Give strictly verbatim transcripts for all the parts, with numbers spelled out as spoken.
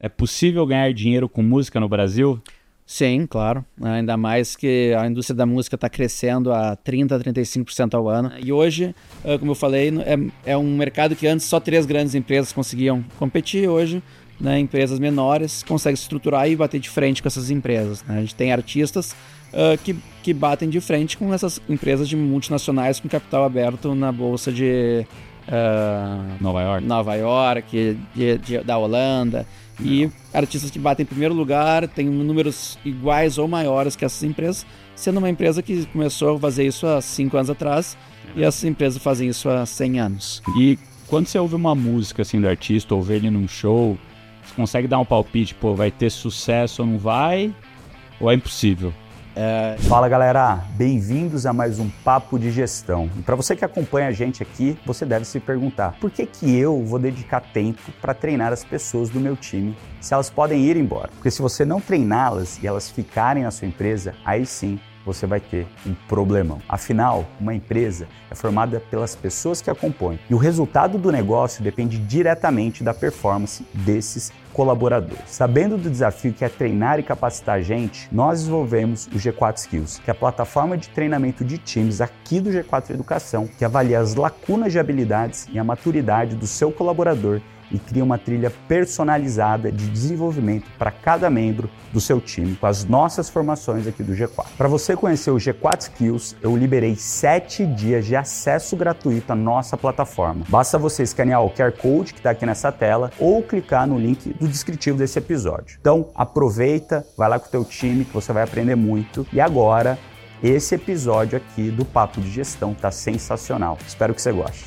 É possível ganhar dinheiro com música no Brasil? Sim, claro. Ainda mais que a indústria da música está crescendo a trinta, trinta e cinco por cento ao ano. E hoje, como eu falei, é, é um mercado que antes só três grandes empresas conseguiam competir. Hoje, né, empresas menores conseguem se estruturar e bater de frente com essas empresas. Né? A gente tem artistas uh, que, que batem de frente com essas empresas de multinacionais com capital aberto na bolsa de uh, Nova York, Nova York de, de, da Holanda. E artistas que batem em primeiro lugar têm números iguais ou maiores que essas empresas, sendo uma empresa que começou a fazer isso há cinco anos atrás é. E essas empresas fazem isso há cem anos. E quando você ouve uma música assim do artista, ou vê ele num show, você consegue dar um palpite, pô, vai ter sucesso ou não vai? Ou é impossível? É... Fala galera, bem-vindos a mais um Papo de Gestão. E para você que acompanha a gente aqui, você deve se perguntar: por que que eu vou dedicar tempo para treinar as pessoas do meu time se elas podem ir embora? Porque se você não treiná-las e elas ficarem na sua empresa, aí sim você vai ter um problemão. Afinal, uma empresa é formada pelas pessoas que a compõem e o resultado do negócio depende diretamente da performance desses colaboradores. Sabendo do desafio que é treinar e capacitar a gente, nós desenvolvemos o G quatro Skills, que é a plataforma de treinamento de times aqui do G quatro Educação, que avalia as lacunas de habilidades e a maturidade do seu colaborador e cria uma trilha personalizada de desenvolvimento para cada membro do seu time, com as nossas formações aqui do G quatro. Para você conhecer o G quatro Skills, eu liberei sete dias de acesso gratuito à nossa plataforma. Basta você escanear o Q R Code que está aqui nessa tela ou clicar no link do descritivo desse episódio. Então, aproveita, vai lá com o teu time que você vai aprender muito. E agora, esse episódio aqui do Papo de Gestão está sensacional. Espero que você goste.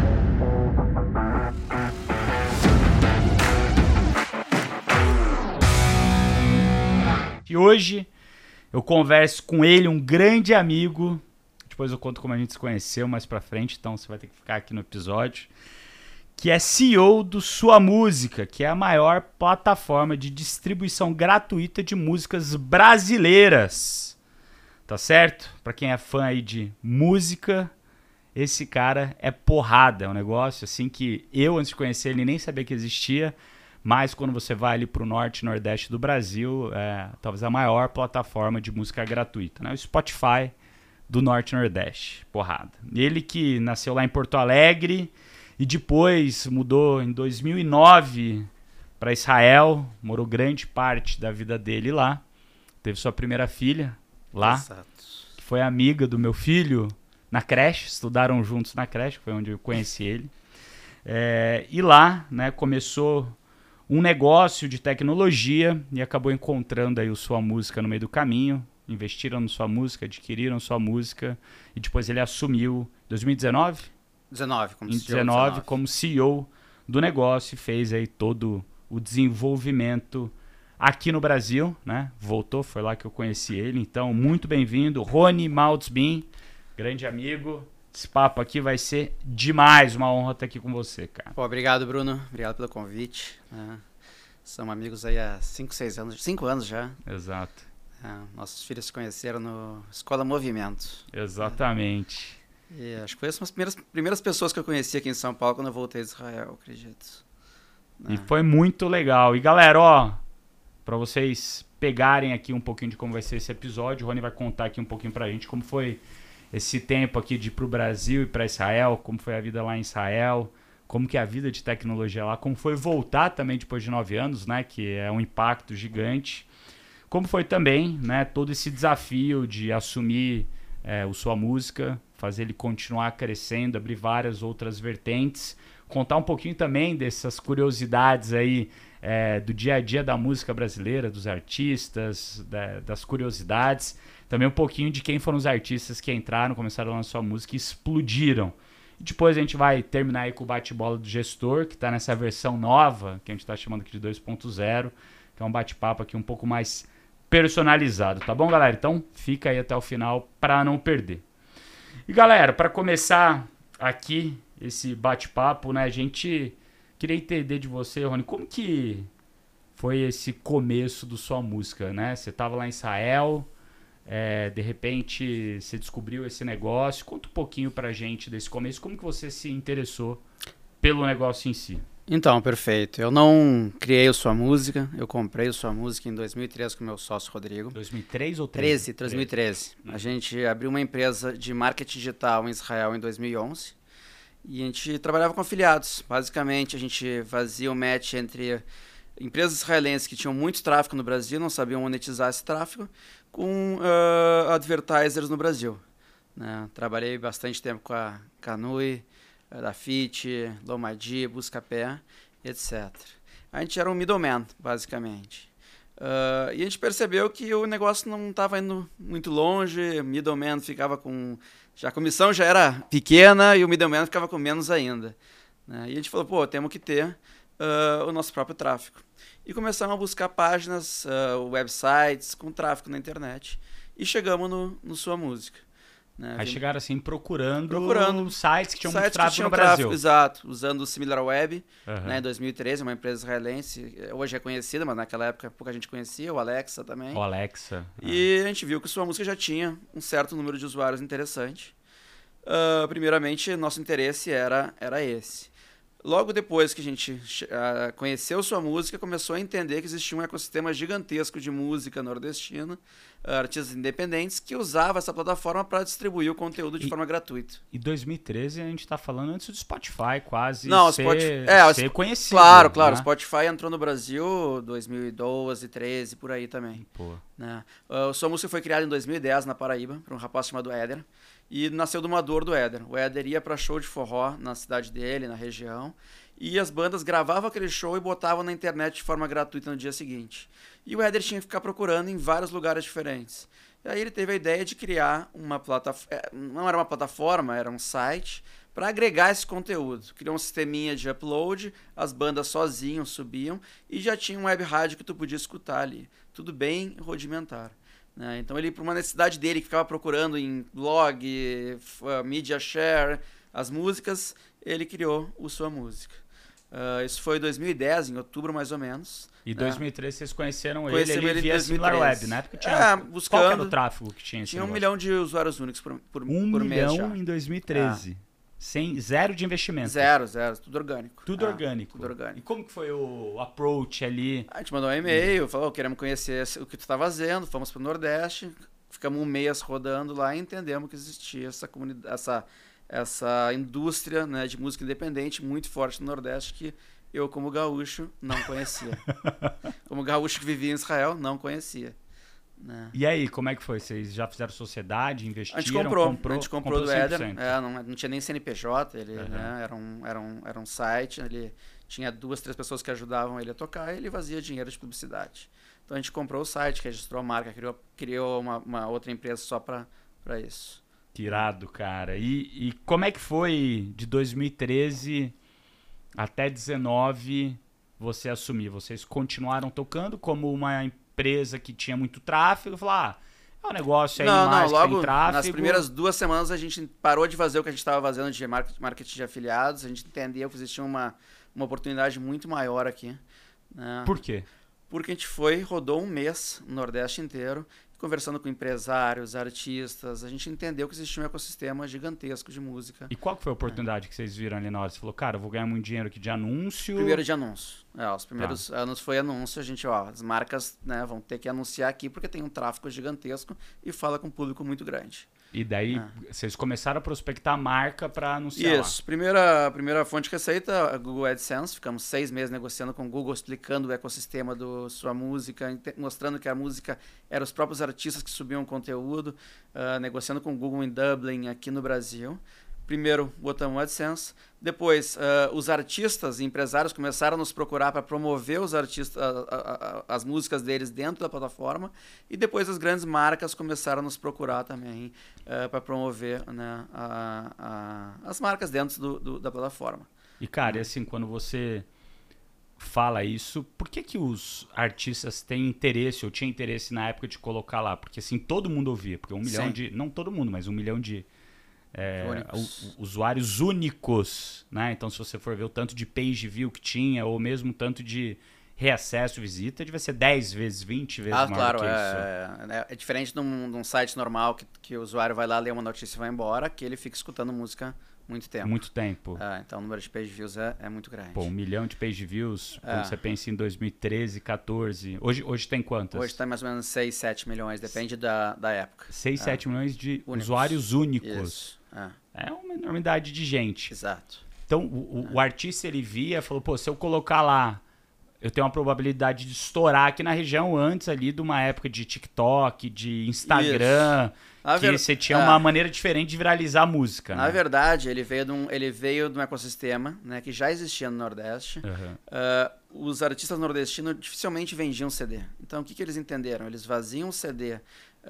E hoje eu converso com ele, um grande amigo. Depois eu conto como a gente se conheceu mais pra frente, então você vai ter que ficar aqui no episódio. Que é C E O do Sua Música, que é a maior plataforma de distribuição gratuita de músicas brasileiras. Tá certo? Pra quem é fã aí de música, esse cara é porrada. É um negócio assim que eu, antes de conhecer ele, nem sabia que existia. Mas quando você vai ali para o norte e nordeste do Brasil, é talvez a maior plataforma de música gratuita, né? O Spotify do norte e nordeste, porrada. Ele que nasceu lá em Porto Alegre e depois mudou em dois mil e nove para Israel, morou grande parte da vida dele lá, teve sua primeira filha lá, Exato. Que foi amiga do meu filho na creche, estudaram juntos na creche, foi onde eu conheci ele. É, e lá, né, começou um negócio de tecnologia e acabou encontrando aí o Sua Música no meio do caminho, investiram na Sua Música, adquiriram Sua Música e depois ele assumiu em dois mil e dezenove? dezenove, como em C E O. dezenove, como C E O do negócio e fez aí todo o desenvolvimento aqui no Brasil, né? Voltou, foi lá que eu conheci ele, então muito bem-vindo, Rony Maltzbin, grande amigo. Esse papo aqui vai ser demais, uma honra estar aqui com você, cara. Pô, obrigado, Bruno. Obrigado pelo convite. É, somos amigos aí há cinco, seis anos, cinco anos já. Exato. É, nossos filhos se conheceram no Escola Movimento. Exatamente. É, e acho que foi uma das primeiras, primeiras pessoas que eu conheci aqui em São Paulo quando eu voltei de Israel, acredito. É. E foi muito legal. E galera, ó, para vocês pegarem aqui um pouquinho de como vai ser esse episódio, o Rony vai contar aqui um pouquinho pra gente como foi esse tempo aqui de ir pro Brasil e para Israel, como foi a vida lá em Israel, como que é a vida de tecnologia lá, como foi voltar também depois de nove anos, né, que é um impacto gigante, como foi também, né, todo esse desafio de assumir é, o Sua Música, fazer ele continuar crescendo, abrir várias outras vertentes, contar um pouquinho também dessas curiosidades aí é, do dia a dia da música brasileira, dos artistas, da, das curiosidades. Também um pouquinho de quem foram os artistas que entraram, começaram a lançar sua música e explodiram. E depois a gente vai terminar aí com o bate-bola do gestor, que está nessa versão nova, que a gente está chamando aqui de dois ponto zero, que é um bate-papo aqui um pouco mais personalizado, tá bom, galera? Então fica aí até o final para não perder. E galera, para começar aqui esse bate-papo, né, a gente queria entender de você, Rony, como que foi esse começo do Sua Música, né? Você estava lá em Israel... É, de repente você descobriu esse negócio. Conta um pouquinho pra gente desse começo. Como que você se interessou pelo negócio em si? Então, perfeito. Eu não criei o Sua Música, eu comprei o Sua Música em dois mil e treze com meu sócio Rodrigo. dois mil e três ou treze? treze, dois mil e treze. Hum. A gente abriu uma empresa de marketing digital em Israel em dois mil e onze e a gente trabalhava com afiliados. Basicamente, a gente fazia o match entre empresas israelenses que tinham muito tráfego no Brasil, não sabiam monetizar esse tráfego, com uh, advertisers no Brasil. Né? Trabalhei bastante tempo com a Canui, da Fit, Lomadi, Buscapé, etcétera. A gente era um middleman, basicamente. Uh, e a gente percebeu que o negócio não estava indo muito longe, o middleman ficava com... Já a comissão já era pequena e o middleman ficava com menos ainda. Né? E a gente falou, pô, temos que ter uh, o nosso próprio tráfego. E começamos a buscar páginas, uh, websites com tráfego na internet. E chegamos no, no Sua Música. Né? Aí chegaram assim procurando, procurando sites que tinham sites muito tráfego que tinham no Brasil. Tráfego, exato, usando o SimilarWeb, uhum. né, em dois mil e treze, uma empresa israelense, hoje é conhecida, mas naquela época pouca gente conhecia, o Alexa também. O Alexa. E ah. a gente viu que Sua Música já tinha um certo número de usuários interessante. Uh, primeiramente, nosso interesse era, era esse. Logo depois que a gente uh, conheceu Sua Música, começou a entender que existia um ecossistema gigantesco de música nordestina, uh, artistas independentes, que usava essa plataforma para distribuir o conteúdo de e, forma gratuita. E dois mil e treze a gente está falando antes do Spotify, quase Não, ser, Spotify, é, ser conhecido. Claro, claro. Né? O Spotify entrou no Brasil em dois mil e doze, treze, por aí também. Pô. Né? Uh, o Sua Música foi criado em dois mil e dez na Paraíba, por um rapaz chamado Éder. E nasceu de uma dor do Éder. O Éder ia para show de forró na cidade dele, na região, e as bandas gravavam aquele show e botavam na internet de forma gratuita no dia seguinte. E o Éder tinha que ficar procurando em vários lugares diferentes. E aí ele teve a ideia de criar uma plataforma, não era uma plataforma, era um site, para agregar esse conteúdo. Criou um sisteminha de upload, as bandas sozinhos subiam e já tinha um web rádio que tu podia escutar ali. Tudo bem rudimentar. Né? Então ele, por uma necessidade dele, que ficava procurando em blog, uh, media share, as músicas, ele criou o Sua Música. Uh, isso foi em dois mil e dez, em outubro mais ou menos. E em né? dois mil e treze vocês conheceram Conhecemos ele, ele via SimilarWeb, né? Porque tinha, é, buscando, qual que era o tráfego que tinha? Tinha um milhão de usuários únicos por, por, um por mês já. Um milhão em dois mil e treze. É. Sem, zero de investimento. Zero, zero. Tudo orgânico. Tudo ah, orgânico. Tudo orgânico. E como que foi o approach ali? A gente mandou um e-mail, falou, queremos conhecer o que tu tá fazendo, fomos pro Nordeste, ficamos um mês rodando lá e entendemos que existia essa comunidade, essa, essa indústria, né, de música independente muito forte no Nordeste que eu, como gaúcho, não conhecia. Como gaúcho que vivia em Israel, não conhecia. Né? E aí, como é que foi? Vocês já fizeram sociedade, investiram? A gente comprou, comprou a gente comprou, comprou do Éder. É, não, não tinha nem C N P J, ele, uhum. né, era, um, era, um, era um site, ele tinha duas, três pessoas que ajudavam ele a tocar e ele fazia dinheiro de publicidade. Então a gente comprou o site, registrou a marca, criou, criou uma, uma outra empresa só para isso. Tirado, cara. E, e como é que foi de dois mil e treze até dezenove você assumir? Vocês continuaram tocando como uma empresa que tinha muito tráfego? Falar, ah, é um negócio aí não, mais não, logo que tem tráfego. Nas primeiras duas semanas a gente parou de fazer o que a gente estava fazendo de marketing de afiliados. A gente entendeu que existia uma, uma oportunidade muito maior aqui. Né? Por quê? Porque a gente foi, rodou um mês no Nordeste inteiro, conversando com empresários, artistas, a gente entendeu que existia um ecossistema gigantesco de música. E qual que foi a oportunidade é. que vocês viram ali na hora? Você falou, cara, eu vou ganhar muito dinheiro aqui de anúncio. Primeiro de anúncio. É, os primeiros tá. anos foi anúncio, a gente, ó, as marcas, né, vão ter que anunciar aqui porque tem um tráfego gigantesco e fala com um público muito grande. E daí é. vocês começaram a prospectar a marca para anunciar. Isso. Lá. Primeira, primeira fonte de receita, a Google AdSense. Ficamos seis meses negociando com o Google, explicando o ecossistema do Sua Música, mostrando que a música eram os próprios artistas que subiam o conteúdo, uh, negociando com o Google em Dublin, aqui no Brasil. Primeiro, botamos o AdSense. Depois, uh, os artistas e empresários começaram a nos procurar para promover os artistas, a, a, a, as músicas deles dentro da plataforma. E depois as grandes marcas começaram a nos procurar também uh, para promover, né, a, a, as marcas dentro do, do, da plataforma. E, cara, e assim, quando você fala isso, por que que os artistas têm interesse, ou tinham interesse na época de colocar lá? Porque, assim, todo mundo ouvia. Porque um milhão Sim. de... Não todo mundo, mas um milhão de... É, u, usuários únicos, né? Então, se você for ver o tanto de page view que tinha, ou mesmo o tanto de reacesso, visita, devia ser dez vezes, vinte vezes ah, maior claro, que é, isso. É, é diferente de um, de um site normal que, que o usuário vai lá, lê uma notícia e vai embora, que ele fica escutando música muito tempo. Muito tempo. É, então o número de page views é, é muito grande. Pô, um milhão de page views, É. quando você pensa em dois mil e treze, quatorze. Hoje, hoje tem quantas? Hoje está mais ou menos seis, sete milhões, depende da, da época. seis, É. sete milhões de Únicos. usuários únicos. Isso. É. É uma enormidade de gente. Exato. Então, o, o, o artista, ele via e falou, pô, se eu colocar lá, eu tenho uma probabilidade de estourar aqui na região antes ali de uma época de TikTok, de Instagram, Na que ver- você tinha é. uma maneira diferente de viralizar a música, Na né? verdade, ele veio de um, ele veio de um ecossistema, né, que já existia no Nordeste. Uhum. Uh, os artistas nordestinos dificilmente vendiam C D. Então, o que, que eles entenderam? Eles vaziam o C D,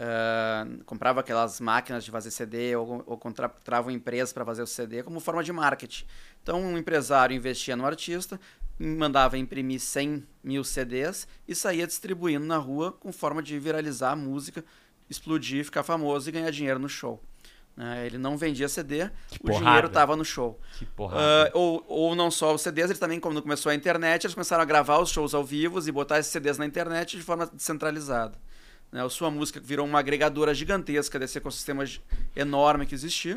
uh, compravam aquelas máquinas de fazer C D ou, ou contratavam empresas para fazer o C D como forma de marketing. Então, um empresário investia no artista, mandava imprimir cem mil C Ds e saía distribuindo na rua com forma de viralizar a música, explodir, ficar famoso e ganhar dinheiro no show. Uh, ele não vendia C D, Que o porrada. dinheiro estava no show. Que porra. Uh, ou, ou não só os C Ds, eles também, quando começou a internet, eles começaram a gravar os shows ao vivo e botar esses C Ds na internet de forma descentralizada. Né? A sua música virou uma agregadora gigantesca desse ecossistema enorme que existia.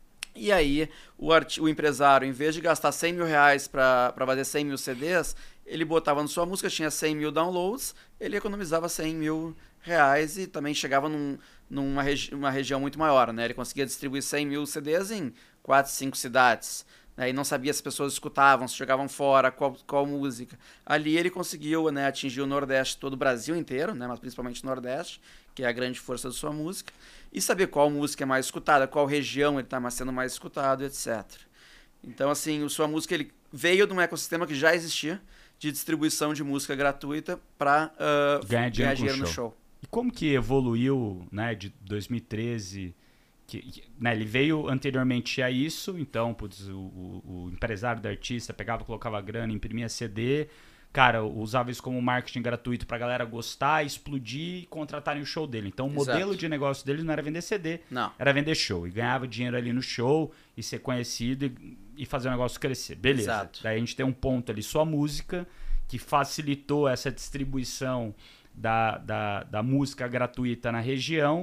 E aí, o, arti- o empresário, em vez de gastar cem mil reais para fazer cem mil C Ds, ele botava na sua música, tinha cem mil downloads, ele economizava cem mil reais e também chegava num, numa regi- uma região muito maior, né? Ele conseguia distribuir cem mil C Ds em quatro, cinco cidades, né? E não sabia se as pessoas escutavam, se jogavam fora, qual, qual música. Ali ele conseguiu, né, atingir o Nordeste, todo o Brasil inteiro, né, mas principalmente o Nordeste, que é a grande força da sua música, e saber qual música é mais escutada, qual região ele está sendo mais escutado, etcétera. Então, assim, a sua música ele veio de um ecossistema que já existia, de distribuição de música gratuita para uh, Ganhar dinheiro com dinheiro no show. show. E como que evoluiu, né, de dois mil e treze, que, que, né, ele veio anteriormente a isso, então, putz, o, o, o empresário do artista pegava, colocava grana, imprimia C D, cara, usava isso como marketing gratuito pra galera gostar, explodir e contratarem o show dele. Então, o Exato. modelo de negócio dele não era vender C D, Não. era vender show. E ganhava dinheiro ali no show e ser conhecido e, e fazer o negócio crescer. Beleza. Exato. Daí a gente tem um ponto ali, sua música, que facilitou essa distribuição da, da, da música gratuita na região,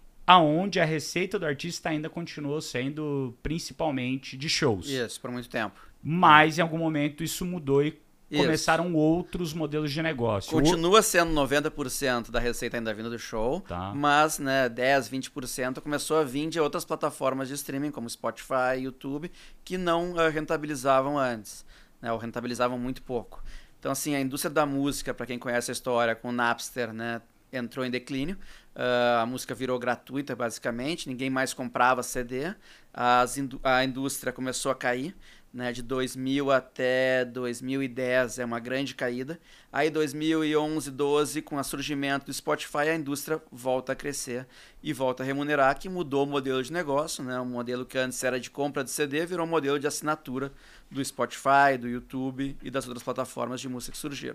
aonde a receita do artista ainda continuou sendo principalmente de shows. Isso, por muito tempo. Mas em algum momento isso mudou e Isso. começaram outros modelos de negócio. Continua sendo noventa por cento da receita ainda vindo do show, Tá. mas né, dez, vinte por cento começou a vir de outras plataformas de streaming, como Spotify, YouTube, que não uh, rentabilizavam antes, né, ou rentabilizavam muito pouco. Então, assim, a indústria da música, para quem conhece a história, com o Napster, né, entrou em declínio. Uh, a música virou gratuita, basicamente. Ninguém mais comprava C D. As indú- a indústria começou a cair. Né, de dois mil até dois mil e dez é uma grande caída. Aí dois mil e onze, doze, com o surgimento do Spotify, a indústria volta a crescer e volta a remunerar, que mudou o modelo de negócio, né? Um modelo que antes era de compra de C D virou um modelo de assinatura do Spotify, do YouTube e das outras plataformas de música que surgiram.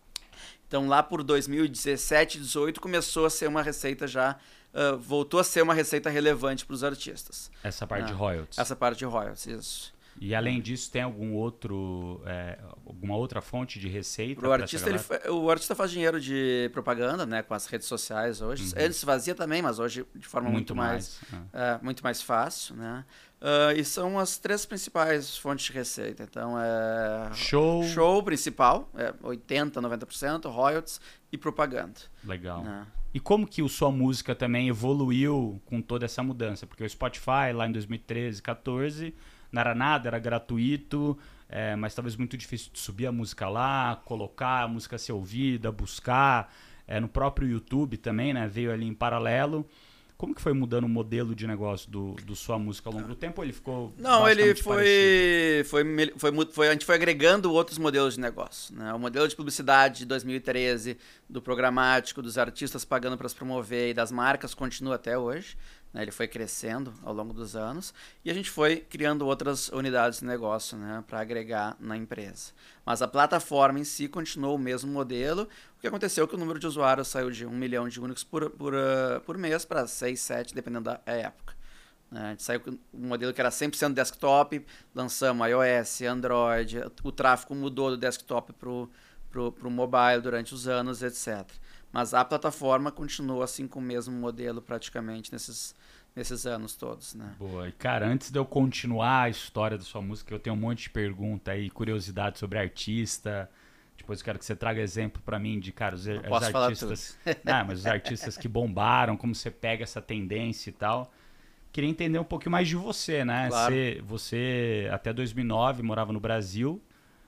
Então lá por dois mil e dezessete, dezoito começou a ser uma receita já, uh, voltou a ser uma receita relevante para os artistas. Essa parte Ah, de royalties. Essa parte de royalties, isso. E além disso, tem algum outro, é, alguma outra fonte de receita? Pro pra essa artista, ele, galera? fa- o artista faz dinheiro de propaganda, né, com as redes sociais hoje. Uhum. Ele se fazia também, mas hoje de forma muito, mais, mais, é, muito mais fácil, né? Ah, e são as três principais fontes de receita. Então é Show. show principal, é oitenta, noventa por cento, royalties e propaganda. Legal. Né? E como que o sua música também evoluiu com toda essa mudança? Porque o Spotify, lá em dois mil e treze, quatorze, não era nada, era gratuito, é, mas talvez muito difícil de subir a música lá, colocar a música ser ouvida, buscar. É, no próprio YouTube também, né? Veio ali em paralelo. Como que foi mudando o modelo de negócio do, do sua música ao longo do tempo? Ou ele ficou Não, ele basicamente parecido? foi, foi, mel- foi, mu- foi. A gente foi agregando outros modelos de negócio. Né? O modelo de publicidade de dois mil e treze, do programático, dos artistas pagando para se promover e das marcas continua até hoje. Né? Ele foi crescendo ao longo dos anos. E a gente foi criando outras unidades de negócio, né, para agregar na empresa. Mas a plataforma em si continuou o mesmo modelo. O que aconteceu é que o número de usuários saiu de um milhão de únicos por, por, uh, por mês para seis, sete, dependendo da época. A gente saiu com um modelo que era cem por cento desktop, lançamos iOS, Android, o tráfego mudou do desktop para o mobile durante os anos, etcétera. Mas a plataforma continuou assim com o mesmo modelo praticamente nesses, nesses anos todos, né? Boa. E, cara, antes de eu continuar a história da sua música, eu tenho um monte de pergunta aí, curiosidade sobre artista. Depois eu quero que você traga exemplo pra mim de, cara, os, os posso artistas... Não, mas os artistas que bombaram, como você pega essa tendência e tal. Queria entender um pouquinho mais de você, né? Claro. Você, você até dois mil e nove morava no Brasil.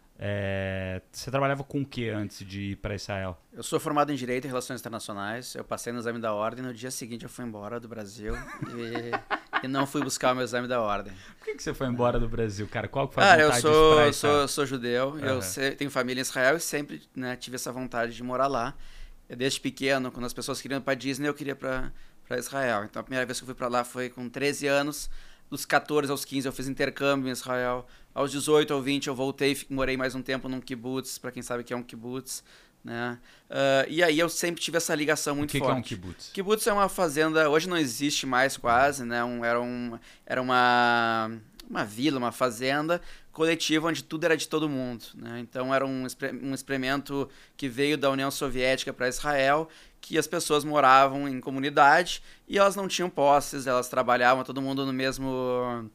É, você trabalhava com o que antes de ir para Israel? Eu sou formado em Direito e Relações Internacionais. Eu passei no exame da ordem. No dia seguinte eu fui embora do Brasil e, e não fui buscar o meu exame da ordem. Por que, que você foi embora do Brasil, cara? Qual que foi a Cara, vontade eu de ir pra sou, Israel? sou, sou judeu. Uhum. Eu sei, tenho família em Israel e sempre, né, tive essa vontade de morar lá. Eu, desde pequeno, quando as pessoas queriam ir para Disney, eu queria para para Israel. Então a primeira vez que eu fui para lá foi com treze anos. Dos catorze aos quinze eu fiz intercâmbio em Israel. Aos dezoito ou vinte eu voltei, morei mais um tempo num kibbutz, para quem sabe o que é um kibbutz, né? Uh, e aí eu sempre tive essa ligação muito forte. O que, forte. que é um kibbutz? Kibbutz é uma fazenda, hoje não existe mais quase, né? Um, era um, era uma, uma vila, uma fazenda coletiva onde tudo era de todo mundo, né? Então era um, um experimento que veio da União Soviética para Israel, que as pessoas moravam em comunidade e elas não tinham posses, elas trabalhavam todo mundo no mesmo...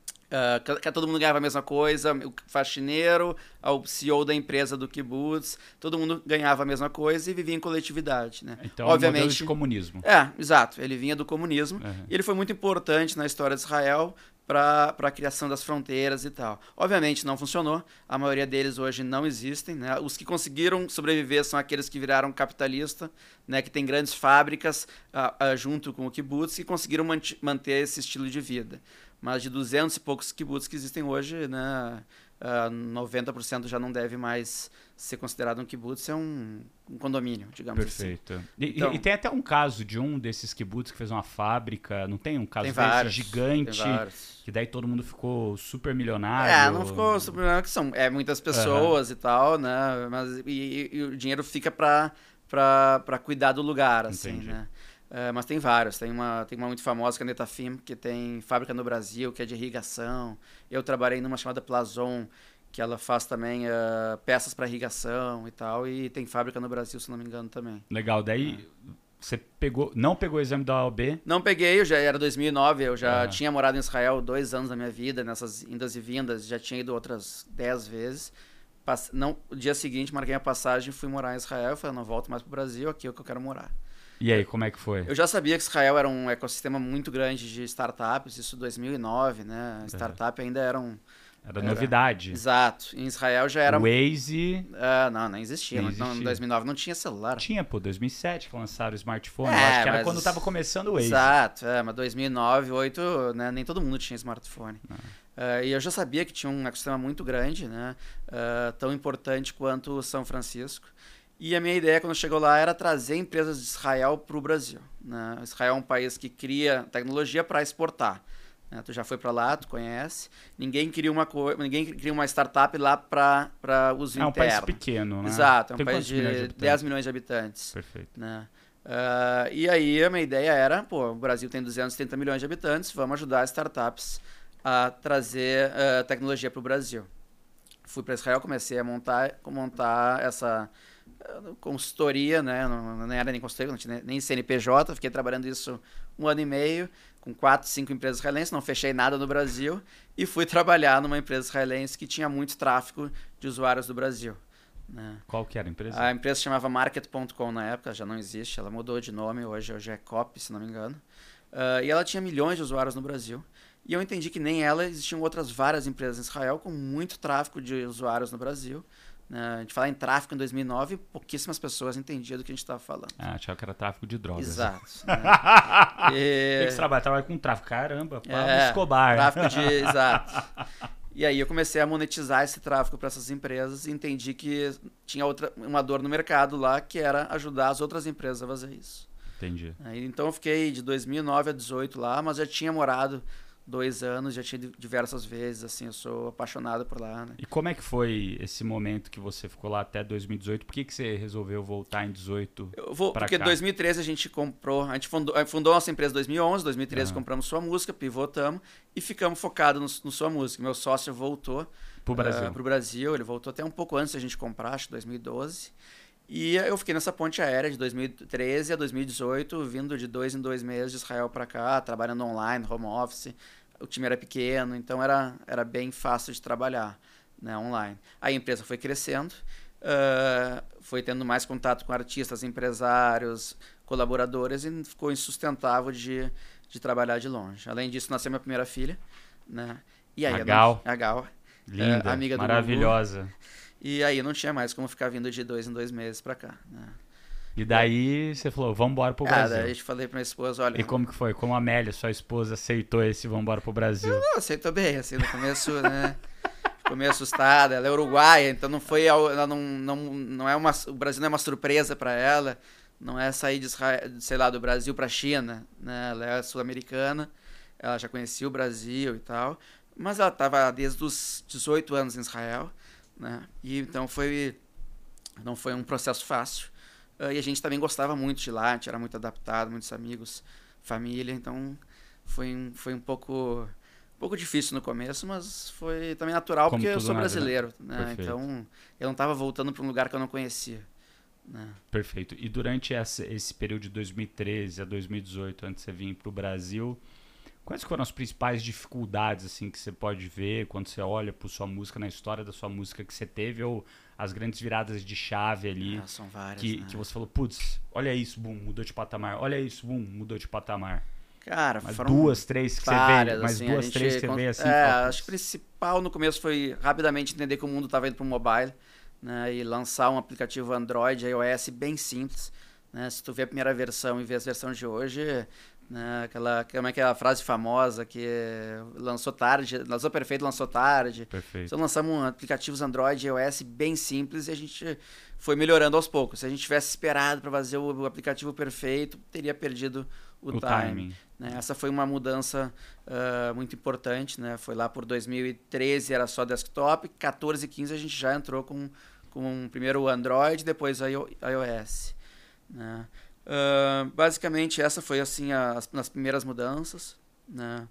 Uh, que todo mundo ganhava a mesma coisa, o faxineiro, o C E O da empresa do kibbutz, todo mundo ganhava a mesma coisa e vivia em coletividade, né? Então, obviamente, é um modelo de comunismo. É, exato. Ele vinha do comunismo uhum. e ele foi muito importante na história de Israel para a criação das fronteiras e tal. Obviamente não funcionou, a maioria deles hoje não existem, né? Os que conseguiram sobreviver são aqueles que viraram capitalista, né? Que tem grandes fábricas uh, uh, junto com o kibbutz e conseguiram manter esse estilo de vida. Mas de duzentos e poucos kibbutz que existem hoje, né, uh, noventa por cento já não deve mais ser considerado um kibbutz, é um, um condomínio, digamos Perfeito. assim. E, então, e tem até um caso de um desses kibbutz que fez uma fábrica, não tem um caso tem desse vários, gigante, tem vários. Que daí todo mundo ficou super milionário? É, não ficou super milionário, que são é, muitas pessoas uhum. e tal, né, mas, e, e o dinheiro fica para para cuidar do lugar, assim, Entendi. né. Uh, mas tem vários, tem uma, tem uma muito famosa que é a Netafim, que tem fábrica no Brasil, que é de irrigação. Eu trabalhei numa chamada Plazon, que ela faz também uh, peças para irrigação e tal, e tem fábrica no Brasil, se não me engano, também. Legal, daí é. Você pegou, não pegou o exame da O A B? Não peguei, eu já era dois mil e nove, eu já uhum. tinha morado em Israel dois anos da minha vida, nessas indas e vindas, já tinha ido outras dez vezes. Pass... Não, o dia seguinte, marquei a passagem, fui morar em Israel, eu falei, não volto mais pro Brasil, aqui é o que eu quero morar. E aí, como é que foi? Eu já sabia que Israel era um ecossistema muito grande de startups, isso em dois mil e nove, né? Startup ainda era um... Era, era novidade. Exato. Em Israel já era... Waze... Uh, não, não existia. Nem existia. Não, em dois mil e nove não tinha celular. Tinha, pô, dois mil e sete que lançaram o smartphone. É, eu acho que era mas... quando tava começando o Waze. Exato, é, mas dois mil e nove, dois mil e oito, né, nem todo mundo tinha smartphone. Uh, e eu já sabia que tinha um ecossistema muito grande, né? Uh, tão importante quanto São Francisco. E a minha ideia, quando chegou lá, era trazer empresas de Israel para o Brasil, né? Israel é um país que cria tecnologia para exportar, né? Tu já foi para lá, tu conhece. Ninguém cria uma, co... Ninguém cria uma startup lá para uso interno. É um país pequeno, né? Exato, é um Tem país de, de dez milhões de habitantes. Perfeito. Né? Uh, e aí a minha ideia era, pô, o Brasil tem duzentos e trinta milhões de habitantes, vamos ajudar as startups a trazer uh, tecnologia para o Brasil. Fui para Israel, comecei a montar, montar essa... consultoria, né? Não, não era nem consultoria, não tinha nem C N P J, fiquei trabalhando isso um ano e meio, com quatro, cinco empresas israelenses, não fechei nada no Brasil e fui trabalhar numa empresa israelense que tinha muito tráfego de usuários do Brasil. Né? Qual que era a empresa? A empresa se chamava Market ponto com na época, já não existe, ela mudou de nome, hoje, hoje é Copy, se não me engano. Uh, e ela tinha milhões de usuários no Brasil. E eu entendi que nem ela, existiam outras várias empresas em Israel com muito tráfego de usuários no Brasil. Uh, a gente fala em tráfico em dois mil e nove, pouquíssimas pessoas entendiam do que a gente estava falando. Ah, achava que era tráfico de drogas. Exato. Né? e... Tem que trabalhar, trabalha com tráfico. Caramba, Pablo é, Escobar. Tráfico de... Exato. E aí eu comecei a monetizar esse tráfego para essas empresas e entendi que tinha outra, uma dor no mercado lá, que era ajudar as outras empresas a fazer isso. Entendi. Aí, então eu fiquei de dois mil e nove a dezoito lá, mas já tinha morado dois anos, já tinha diversas vezes, assim, eu sou apaixonado por lá, né? E como é que foi esse momento que você ficou lá até dois mil e dezoito? Por que, que você resolveu voltar em dezoito eu vou, pra Porque em dois mil e treze a gente comprou, a gente fundou, fundou a nossa empresa em dois mil e onze, dois mil e treze uhum. compramos Sua Música, pivotamos e ficamos focados no, no Sua Música. Meu sócio voltou pro Brasil. Uh, pro Brasil, ele voltou até um pouco antes da gente comprar, acho que dois mil e doze. E eu fiquei nessa ponte aérea de dois mil e treze a dois mil e dezoito, vindo de dois em dois meses de Israel para cá, trabalhando online, home office. O time era pequeno, então era, era bem fácil de trabalhar, né, online. A empresa foi crescendo, uh, foi tendo mais contato com artistas, empresários, colaboradores e ficou insustentável de, de trabalhar de longe. Além disso, nasceu minha primeira filha, né? E aí a eu Gal. Não, a Gal. Linda, uh, amiga do maravilhosa. Gugu. E aí não tinha mais como ficar vindo de dois em dois meses pra cá, né? E daí você falou, vamos embora pro ah, Brasil. Daí eu falei pra minha esposa, olha... E como que foi? Como a Amélia, sua esposa, aceitou esse vamos embora pro Brasil? Não, aceitou bem, assim, no começo, né? Ficou meio assustada. Ela é uruguaia, então não foi... Ela não, não, não é uma, o Brasil não é uma surpresa pra ela. Não é sair de Israel, sei lá, do Brasil pra China, né? Ela é sul-americana, ela já conhecia o Brasil e tal. Mas ela tava desde os dezoito anos em Israel, né? E então foi... Não foi um processo fácil. Uh, e a gente também gostava muito de lá, a gente era muito adaptado, muitos amigos, família, então foi, um, foi um pouco, um pouco difícil no começo, mas foi também natural, Como porque eu sou brasileiro, né? né? Então eu não estava voltando para um lugar que eu não conhecia. Né? Perfeito. E durante essa, esse período de dois mil e treze a dois mil e dezoito, antes de você vir para o Brasil, quais foram as principais dificuldades assim, que você pode ver quando você olha para sua música, na história da sua música que você teve, ou as grandes viradas de chave ali, ah, são várias, que, né? que você falou, putz, olha isso, bum, mudou de patamar, olha isso, bum, mudou de patamar. Cara, mas foram duas, três que várias, você vê, mas assim, duas, três que você cont... vê assim. É, fala, acho que o principal no começo foi rapidamente entender que o mundo estava indo para o mobile, né, e lançar um aplicativo Android, iOS bem simples, né? Se tu vê a primeira versão e vê as versões de hoje, né, aquela, como é que é a frase famosa que lançou tarde, lançou perfeito, lançou tarde. Perfeito. Então lançamos aplicativos Android e iOS bem simples e a gente foi melhorando aos poucos. Se a gente tivesse esperado para fazer o aplicativo perfeito, teria perdido o, o time. timing. Né? Essa foi uma mudança uh, muito importante, né? Foi lá por dois mil e treze, era só desktop, quatorze e quinze a gente já entrou com, com primeiro o Android, depois o iOS. Né? Uh, basicamente essa foi assim as, as primeiras mudanças, né?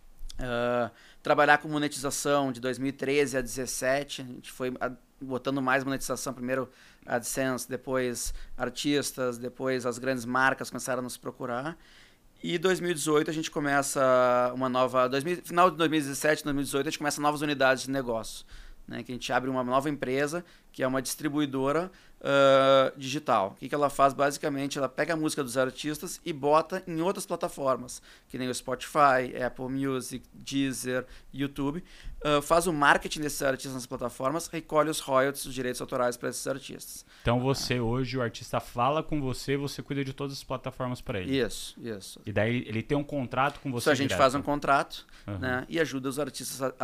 Uh, trabalhar com monetização de dois mil e treze a dezessete, a gente foi a, botando mais monetização, primeiro AdSense, depois artistas, depois as grandes marcas começaram a nos procurar, e dois mil e dezoito a gente começa uma nova, dois mil, final de dois mil e dezessete, dois mil e dezoito a gente começa novas unidades de negócio, né? Que a gente abre uma nova empresa que é uma distribuidora uh, digital. O que, que ela faz basicamente? Ela pega a música dos artistas e bota em outras plataformas, que nem o Spotify, Apple Music, Deezer, YouTube. Uh, faz o marketing desses artistas nas plataformas, recolhe os royalties, os direitos autorais para esses artistas. Então você ah. hoje, o artista fala com você, você cuida de todas as plataformas para ele. Isso, isso. E daí ele tem um contrato com você. Isso a gente direto. faz um contrato, uhum. né, e ajuda os artistas a,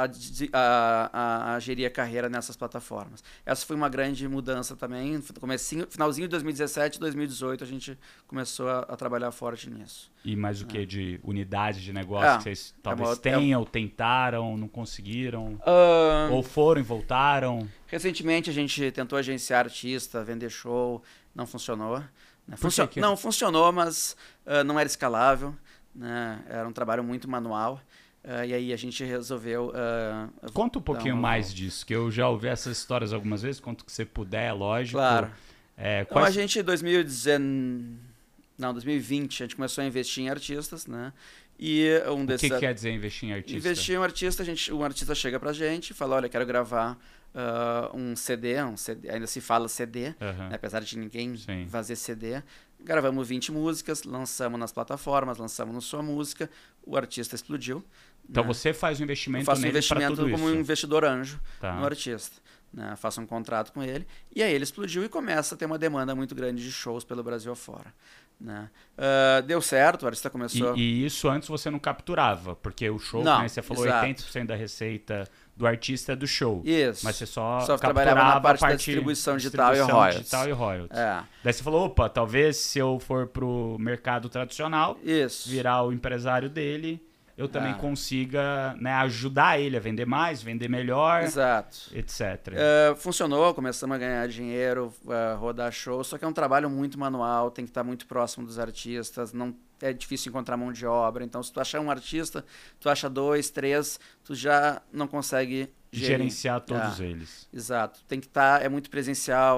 a, a, a gerir a carreira nessas plataformas. Essa foi uma grande mudança também. Comecinho, finalzinho de dois mil e dezessete, dois mil e dezoito a gente começou a, a trabalhar forte nisso. E mais o que? É. De unidade de negócio é, que vocês talvez é uma, tenham, é... tentaram, não conseguiram? Uh... Ou foram e voltaram? Recentemente a gente tentou agenciar artista, vender show, não funcionou. Né? Funcio... que... Não, funcionou, mas uh, não era escalável, né? Era um trabalho muito manual. Uh, e aí a gente resolveu... Uh, Conta um pouquinho uma... mais disso, que eu já ouvi essas histórias algumas vezes, quanto que você puder, lógico. Claro. É, então quais... a gente em dois mil e dezenove... Não, dois mil e vinte a gente começou a investir em artistas, né? E um desses... O que, que quer dizer investir em artista? Investir em um artista, a gente, um artista chega pra gente e fala, olha, quero gravar uh, um C D, um C D, ainda se fala C D, uhum. né? Apesar de ninguém Sim. fazer C D. Gravamos vinte músicas, lançamos nas plataformas, lançamos no Sua Música, o artista explodiu. Então né? você faz o investimento Eu faço nele um investimento tudo como isso. um investidor anjo tá. no artista. Né? Faço um contrato com ele, e aí ele explodiu e começa a ter uma demanda muito grande de shows pelo Brasil afora. Né? Uh, deu certo, o artista começou... E, e isso antes você não capturava, porque o show, não, né, você falou, exato. oitenta por cento da receita do artista é do show. Isso. Mas você só, só capturava na parte, a parte da distribuição digital distribuição e royalties. digital e royalties. É. Daí você falou, opa, talvez se eu for pro mercado tradicional, Isso. virar o empresário dele, eu também é. consiga, né, ajudar ele a vender mais, vender melhor, Exato. etcétera. Uh, funcionou, começamos a ganhar dinheiro, uh, rodar show, só que é um trabalho muito manual, tem que estar muito próximo dos artistas, não é difícil encontrar mão de obra, então se tu achar um artista, tu acha dois, três, tu já não consegue gerir. gerenciar todos é. eles. Exato, tem que estar, é muito presencial, uh,